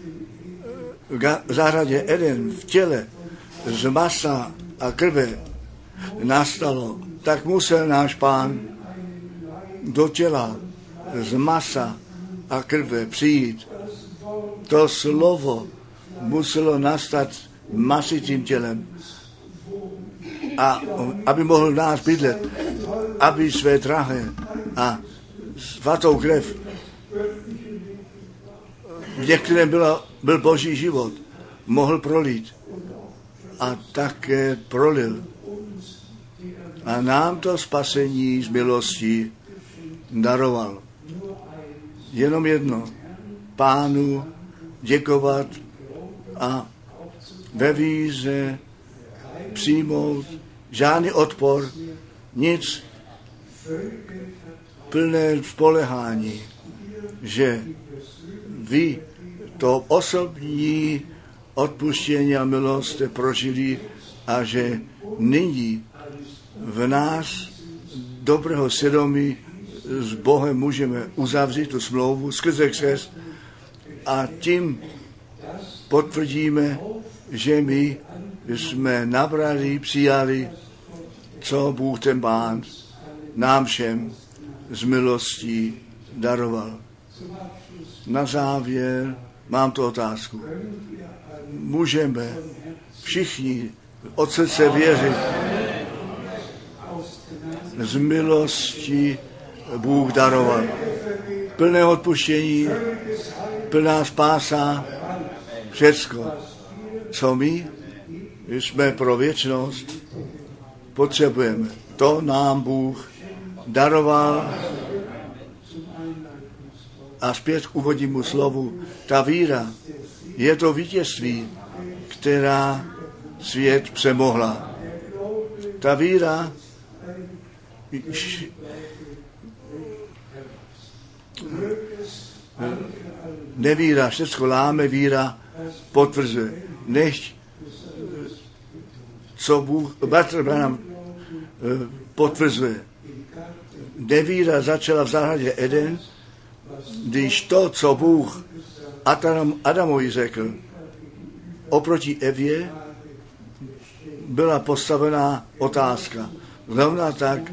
v zahradě Eden v těle z masa a krve nastalo, tak musel náš Pán do těla z masa a krve přijít. To slovo muselo nastat masitým tělem. A aby mohl nás bydlet, aby své drahé a svatou krev, v některém byla, byl Boží život, mohl prolít. A také prolil. A nám to spasení z milostí daroval. Jenom jedno. Pánu děkovat a ve víře přijmout žádný odpor, nic, plné spolehání, že vy to osobní odpuštění a milost jste prožili a že nyní v nás dobrého svědomí s Bohem můžeme uzavřít tu smlouvu skrze křest a tím potvrdíme, že my jsme nabrali, přijali, co Bůh ten Pán nám všem z milostí daroval. Na závěr mám tu otázku. Můžeme všichni od srdce věřit, z milosti Bůh daroval. Plné odpuštění, plná spása, všecko, co my jsme pro věčnost potřebujeme. To nám Bůh daroval. A zpět k úvodnímu slovu. Ta víra je to vítězství, která svět přemohla. Ta víra nevíra, všecko láme, víra potvrzuje. Nechť, co Bůh, bratr Branham potvrzuje. Nevíra začala v zahradě Eden, když to, co Bůh Adam, Adamovi řekl, oproti Evě byla postavená otázka. Zrovna tak,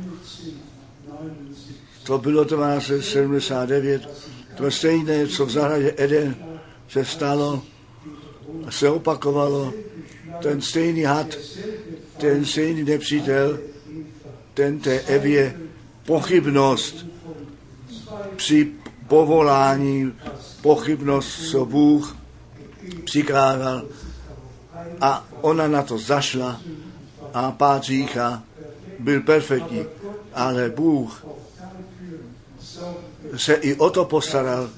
to bylo dvanáct set sedmdesát devět, to stejné, co v zahradě Eden se stalo, se opakovalo, ten stejný had, ten stejný nepřítel, ten té Evě pochybnost při povolání, pochybnost, co Bůh přikázal, a ona na to zašla a pád řícha byl perfektní, ale Bůh se i o to postaral,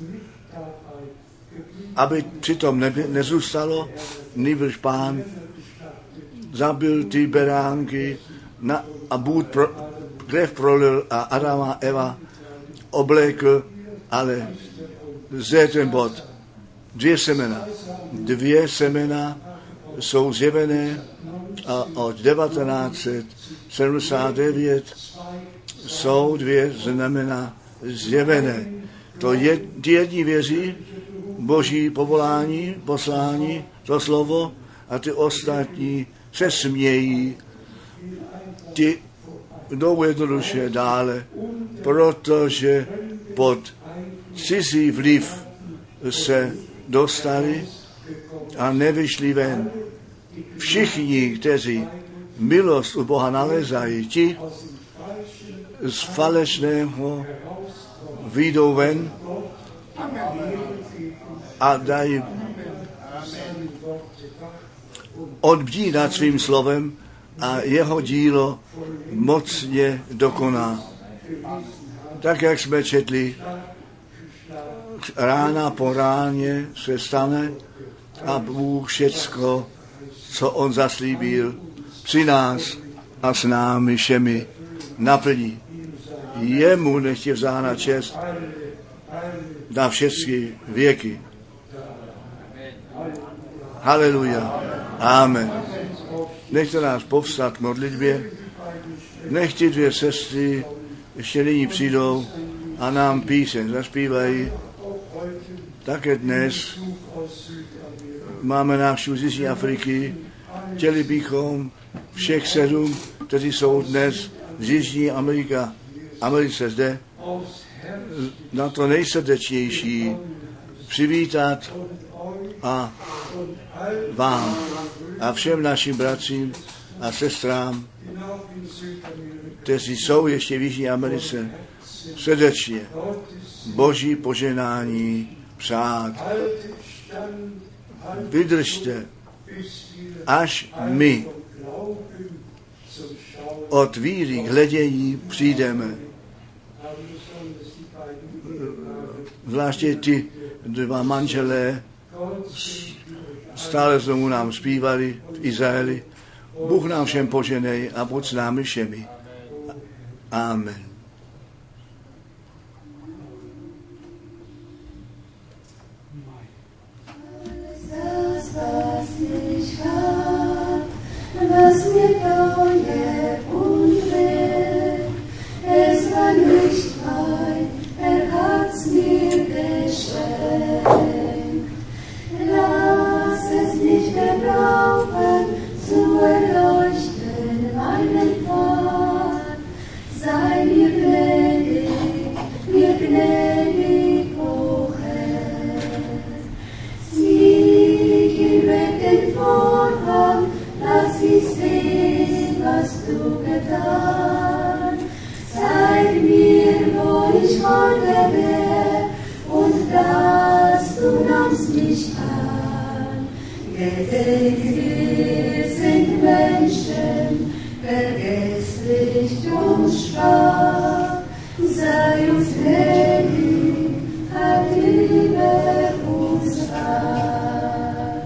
aby přitom ne, nezůstalo, nýbrž Pán zabil ty beránky na, a Bůh pro, krev prolil a Adama Eva oblékl, ale zde ten bod. Dvě semena. Dvě semena jsou zjevené a od devatenáct set sedmdesát devět jsou dvě znamena zjevené. To je, ty jedni věří Boží povolání, poslání, to slovo, a ty ostatní se smějí. Ty jdou jednoduše dále, protože pod cizí vliv se dostali a nevyšli ven. Všichni, kteří milost u Boha nalezají, ti z falešného vyjdou ven a dají odbdí nad svým slovem a jeho dílo mocně dokoná. Tak, jak jsme četli, rána po ráně se stane a Bůh všecko, co on zaslíbil, při nás a s námi všemi naplní. Jemu nech je vzána čest na všechny věky. Haleluja. Amen. Nechte nás povstat k modlitbě. Nech ty dvě sestry ještě nyní přijdou a nám píseň zaspívají. Také dnes máme návštěvu z Jižní Afriky. Chtěli bychom všech sedm, kteří jsou dnes z Jižní Amerika, Americe zde, na to nejsrdečnější přivítat a vám a všem našim bratřím a sestrám, kteří jsou ještě v Jižní Americe, srdečně Boží poženání přát. Vydržte, až my od víry k hledění přijdeme. Zvláště ty dva manželé stále znovu nám zpívali v Izraeli. Bůh nám všem poženej a buď s námi všemi. Amen. Was mir neue Unrecht, es war nicht weit, er hat's mir geschenkt. Lass es nicht verbrauchen. sehe, was du getan. Zeig mir, wo ich heute wär, und dass du nahmst mich an. Gedenke, wir sind Menschen, vergesslich und schwach. Sei uns gnädig, hab über uns wahr.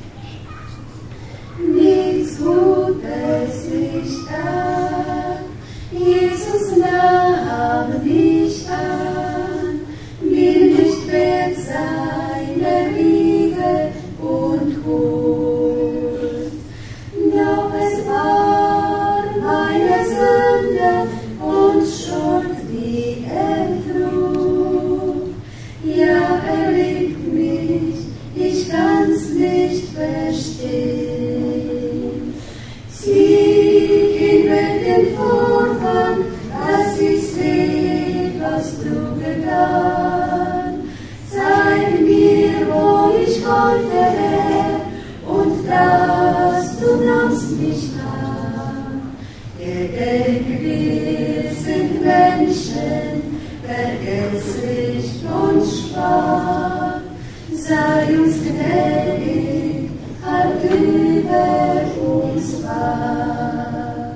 Nichts Gutes nicht da, Jesus nahm dich an, will nicht wert seiner Liebe und Huld. Doch es war meine Sünde und Schuld, die er trug. Ja, er liebt mich, ich kann's nicht verstehen. Zieh hinweg den Vorhang, dass ich seh, was du getan. Zeig mir, wo ich heute wär, und dass du nahmst mich an. Gedenke, wir sind Menschen, vergesslich und schwach. Sei uns gnädig, halt über uns wahr.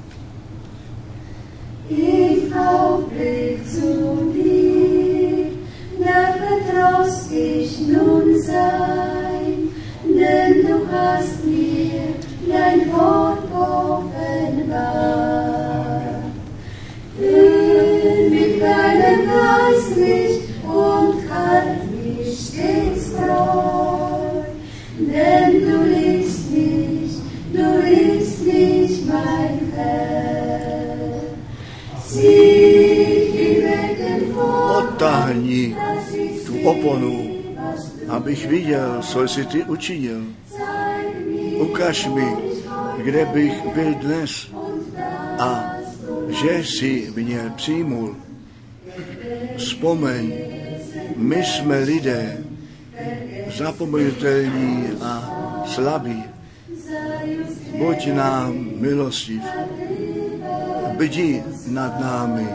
Ich aufblick zu dir, da vertraust ich nun sein, denn du hast mir dein Wort offenbart. Füll mit deinem Geist mich und halt mich stets treu, denn du liebst mich, du liebst mich, mein Herr. Zieh hinweg den Vorhang, Odtáhni dass ich tu seh, oponu, was du abych viděl, co jsi ty učinil. zeig mir, Ukaž mi, kde bych byl dnes a že jsi mě přijmul. Vzpomeň, my jsme lidé, zapomenutelní a slabí. Buď nám milostiv, bdi nad námi.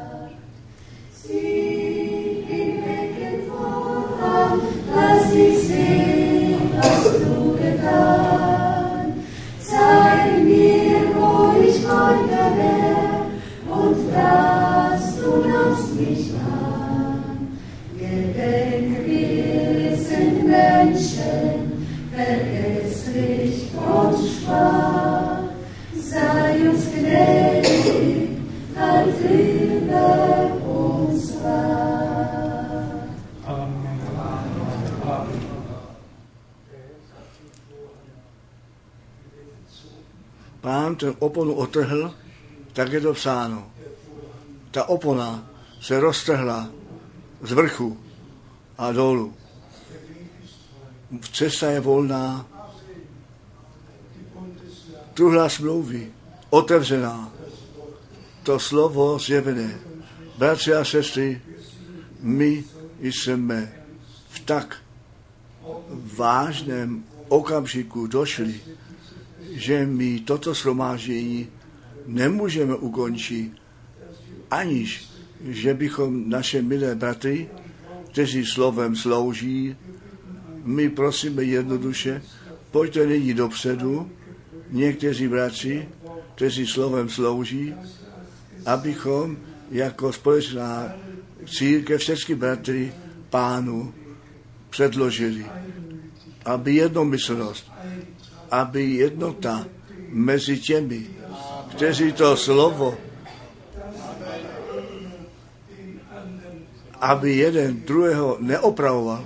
Lass ich sehen, was du getan. Zeig mir, wo ich heute wär, und dass du nahmst mich an. Gedenke, wir sind Menschen, vergesslich und schwach. Sei uns gnädig, halt über uns wahr. Pán ten oponu otrhl, tak je to psáno. Ta opona se roztrhla z vrchu a dolů. Cesta je volná, truhla smlouvy, otevřená. To slovo zjevené. Bratři a sestry, my jsme v tak vážném okamžiku došli, že my toto shromáždění nemůžeme ukončit, aniž že bychom naše milé bratry, kteří slovem slouží, my prosíme jednoduše, pojďte nyní dopředu, někteří bratři, kteří slovem slouží, abychom jako společná církev všechny bratry Pánu předložili, aby jednomyslnost, aby jednota mezi těmi, kteří to slovo, aby jeden druhého neopravoval,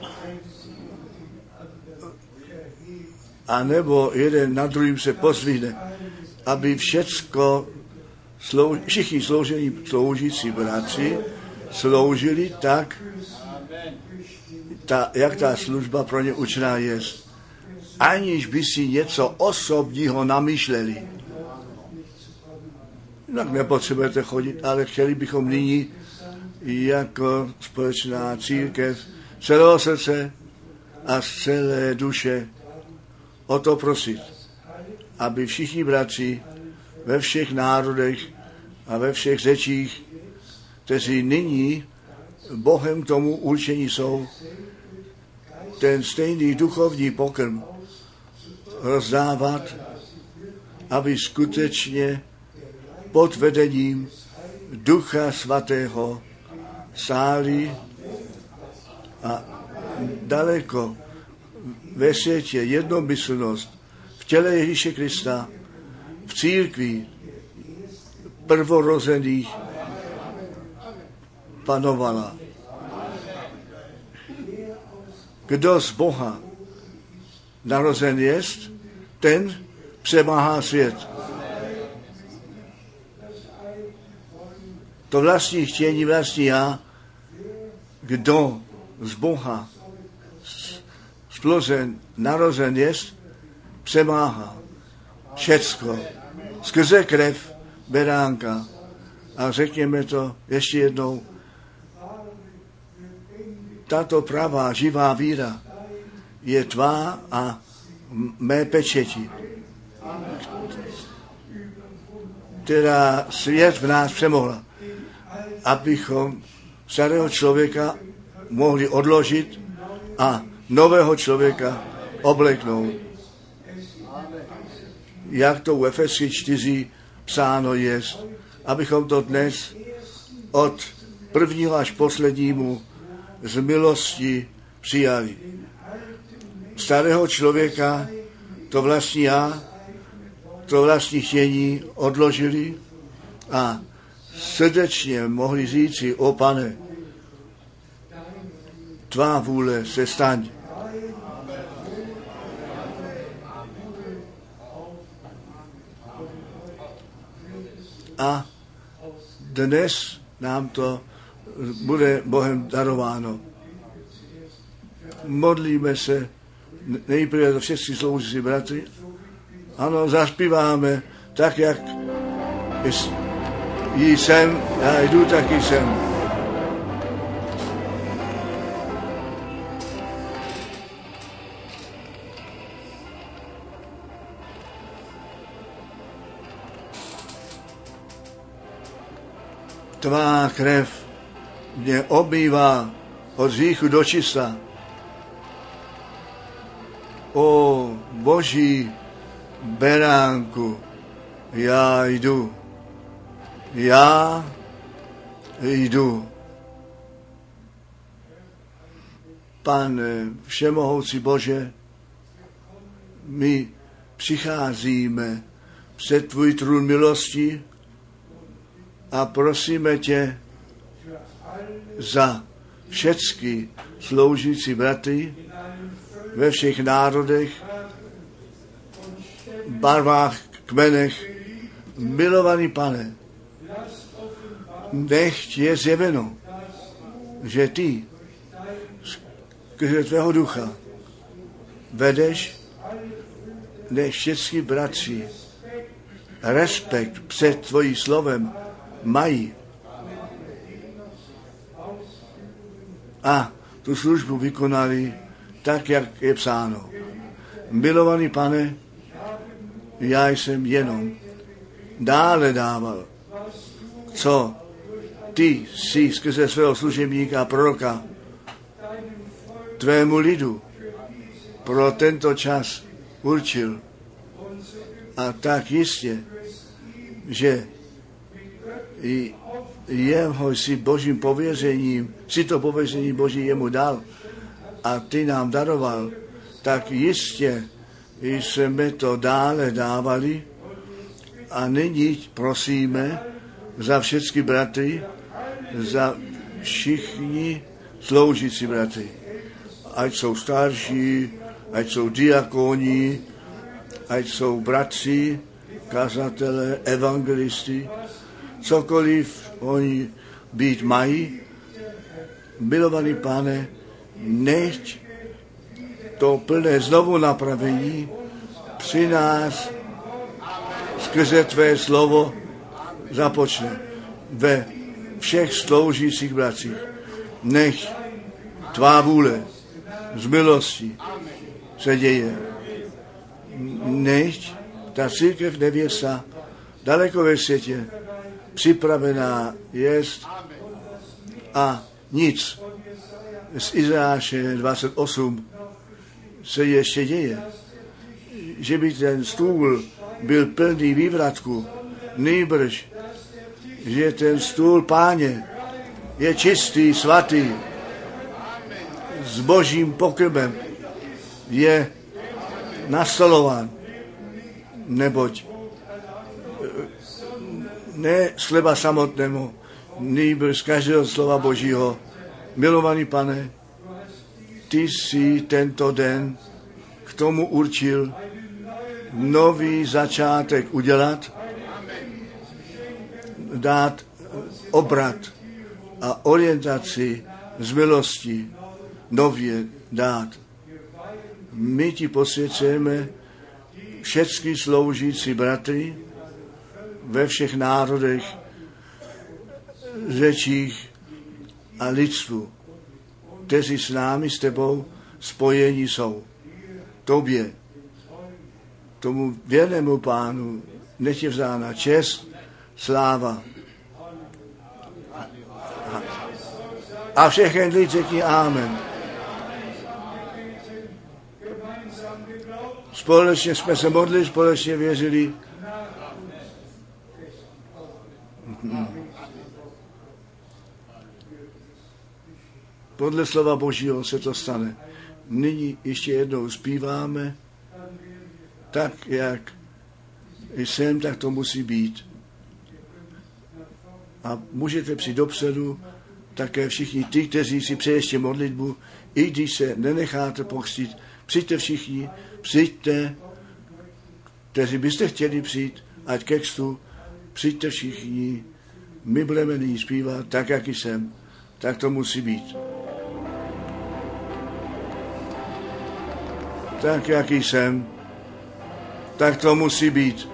a nebo jeden na druhým se pozvihne, aby všecko, slou, všichni sloužení, sloužící bratři sloužili tak, ta, jak ta služba pro ně učená je, aniž by si něco osobního namýšleli. Jinak nepotřebujete chodit, ale chtěli bychom nyní jako společná církev celého srdce a z celé duše o to prosit. aby všichni bratři ve všech národech a ve všech řečích, kteří nyní Bohem tomu určení jsou, ten stejný duchovní pokrm rozdávat, aby skutečně pod vedením Ducha Svatého stáli a daleko ve světě jednomyslnost v těle Ježíše Krista, v církvi prvorozených panovala. Kdo z Boha narozen jest, ten přemáhá svět. To vlastní chtění, vlastní já, kdo z Boha splozen, narozen jest, přemáhá všecko skrze krev beránka. A řekněme to ještě jednou, tato pravá živá víra je tvá a mé pečeti, která svět v nás přemohla, abychom starého člověka mohli odložit a nového člověka obleknout. Jak to u Efeských čtyři psáno jest, abychom to dnes od prvního až poslednímu z milosti přijali. Starého člověka, to vlastní já, to vlastní chtění odložili a srdečně mohli říci: o Pane, tvá vůle se staň. A dnes nám to bude Bohem darováno. Modlíme se nejprve za všechny sloužící bratry. Ano, zaspíváme tak, jak jsem, já jdu, taky jsem. Tvá krev mě obmývá od hříchu do čista. O Boží beránku, já jdu, já jdu. Pane všemohoucí Bože, my přicházíme před tvůj trůn milosti a prosíme tě za všechny sloužící bratry ve všech národech, barvách, kmenech. Milovaný Pane, nechť je zjeveno, že ty skrze tvého ducha vedeš, nech všichni bratři respekt před tvojím slovem mají a tu službu vykonali tak, jak je psáno. Milovaný Pane, já jsem jenom dále dával, co ty jsi skrze svého služebníka a proroka tvému lidu pro tento čas určil. A tak jistě, že i jeho si božím pověřením, si to pověření Boží jemu dal a ty nám daroval, tak jistě jsme to dále dávali a nyní prosíme za všechny bratry, za všichni sloužící bratry. Ať jsou starší, ať jsou diakoni, ať jsou bratři, kazatelé, evangelisti, cokoliv oni být mají. Milovaný Pane, nechť to plné znovu napravení při nás skrze tvé slovo započne ve všech sloužících bratřích. Nech tvá vůle z milosti se děje. Nechť ta církev nevěsta daleko ve světě připravená jest a nic z Izajáše dvacet osm se ještě děje, že by ten stůl byl plný vývratku, nýbrž, že ten stůl Páně je čistý, svatý, s božím pokrmem je nastolován, neboť ne sleva samotnému, nýbrž z každého slova Božího. Milovaný Pane, ty jsi tento den k tomu určil nový začátek udělat, dát obrat a orientaci z milosti nově dát. My ti posvěcujeme všechny sloužící bratry ve všech národech, řečích a lidstvu, kteří s námi, s tebou spojení jsou. Tobě, tomu věrnému Pánu, nech je vzána čest, sláva. A všechny lidi řekni amen. Společně jsme se modlili, společně věřili. Podle slova Božího se to stane. Nyní ještě jednou zpíváme, tak jak jsem, tak to musí být. A můžete přijít dopředu, také všichni ty, kteří si přeje ještě modlitbu, i když se nenecháte pokřtít, přijďte všichni, přijďte, kteří byste chtěli přijít, ať ke křtu, přijďte všichni, my budeme nyní zpívat, tak jak jsem, tak to musí být. Tak jak jsem, tak to musí být.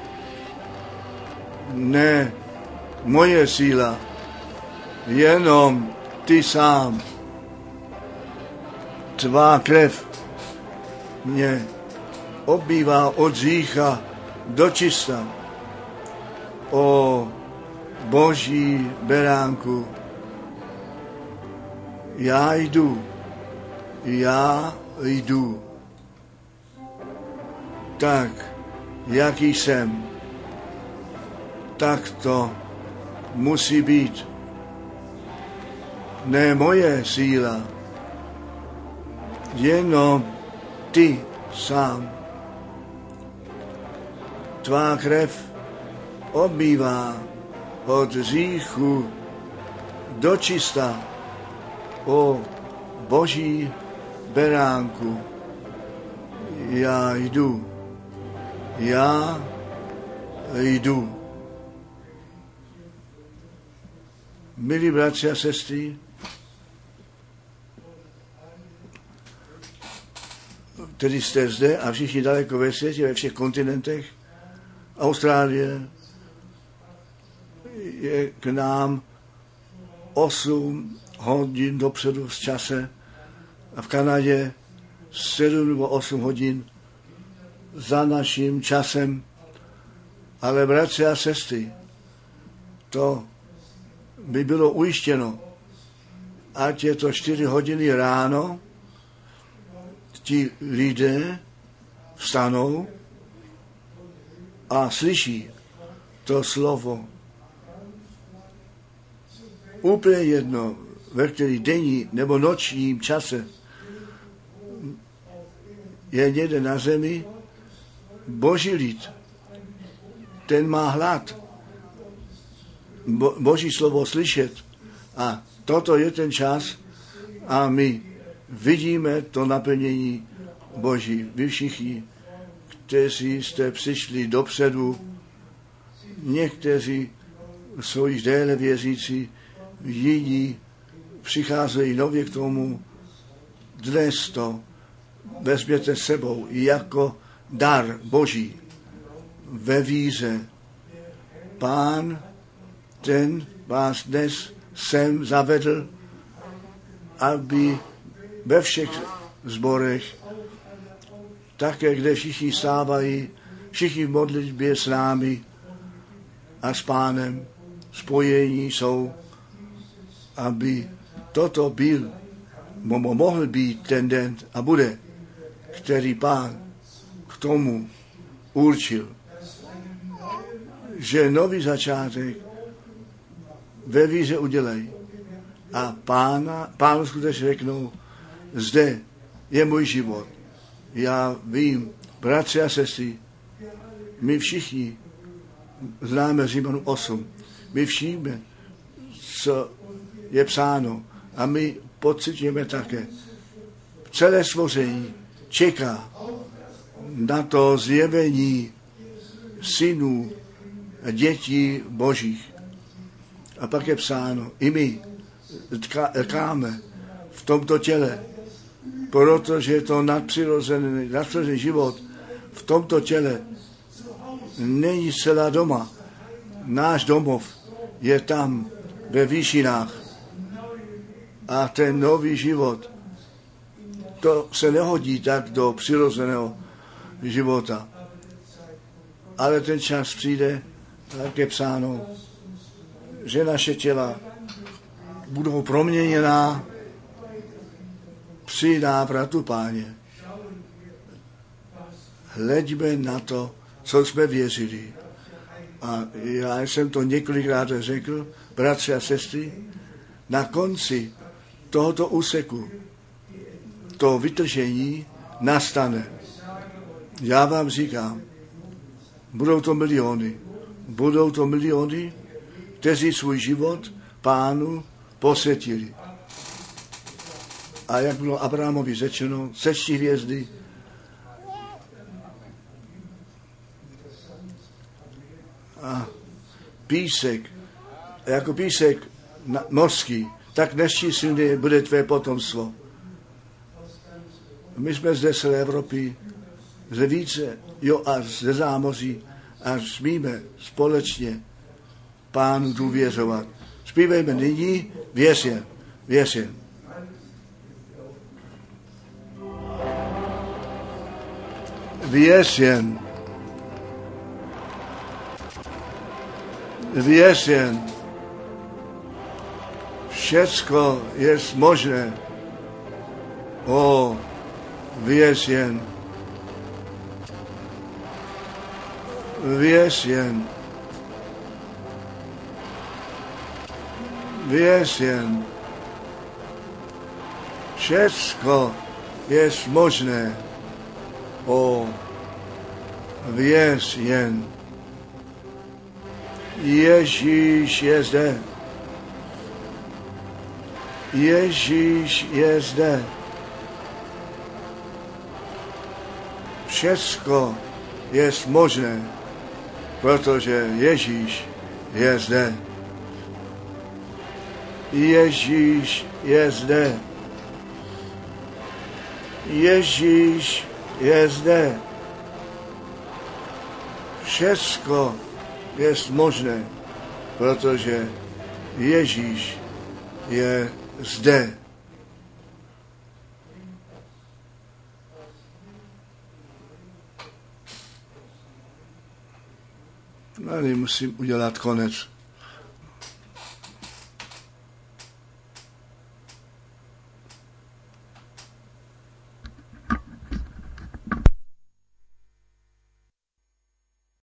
Ne moje síla, jenom ty sám. Tvá krev mě obývá od hřícha do čista. O Boží beránku, já jdu, já jdu. Tak, jaký jsem, tak to musí být. Ne moje síla, jenom ty sám. Tvá krev obývá od hříchu do čista. O Boží beránku, já jdu, já jdu. Milí bratři a sestry, kteří jste zde a všichni daleko ve světě, ve všech kontinentech, Austrálie je k nám osm hodin dopředu z čase a v Kanadě sedm nebo osm hodin za naším časem. Ale bratři a sestry, to by bylo ujištěno, ať je to čtyři hodiny ráno, ti lidé vstanou a slyší to slovo. Úplně jedno, ve který denní nebo nočním čase je někde na zemi Boží lid. Ten má hlad Bo, Boží slovo slyšet. A toto je ten čas a my vidíme to naplnění Boží. Vy všichni, kteří jste přišli dopředu, někteří jsou již déle věřící, jiní přicházejí nově k tomu. Dnes to vezměte sebou jako dar Boží ve víře. Pán, ten vás dnes sem zavedl, aby ve všech sborech, také kde všichni stávají, všichni v modlitbě s námi a s Pánem spojení jsou, aby toto byl, mohl být ten den a bude, který Pán k tomu určil, že nový začátek ve víře udělej a pána, pánu skutečně řeknou, zde je můj život. Já vím, bratři a sestry, my všichni známe Římanům osm, my všichni, co je psáno a my pocitujeme také. Celé stvoření čeká na to zjevení synů a dětí božích. A pak je psáno, i my tkáme v tomto těle, protože je to nadpřirozený, nadpřirozený život v tomto těle není celá doma. Náš domov je tam ve výšinách. A ten nový život, to se nehodí tak do přirozeného života. Ale ten čas přijde, tak je psáno, že naše těla budou proměněná při návratu Páně. Hleďme na to, co jsme věřili. A já jsem to několikrát řekl, bratři a sestry, na konci tohoto úseku to vytržení nastane. Já vám říkám, budou to miliony. Budou to miliony, kteří svůj život Pánu posvětili. A jak bylo Abrahamovi řečeno, sečti hvězdy, a písek, jako písek mořský, tak neštíslně bude tvé potomstvo. My jsme zde z Evropy, ze více, jo a ze zámoří, a smíme společně Pánu důvěřovat. Zpívejme nyní, věř jen, věř jen. Věř jen. Věř jen. Všecko je možné. O, věř jen. Věř jen. Věř jen. Všecko je možné. O, věř jen. Ježíš je zde. Ježíš je zde. Všecko je možné, protože Ježíš je zde. Ježíš je zde. Ježíš je zde. Všecko je možné, protože Ježíš je zde. Tady musím udělat konec.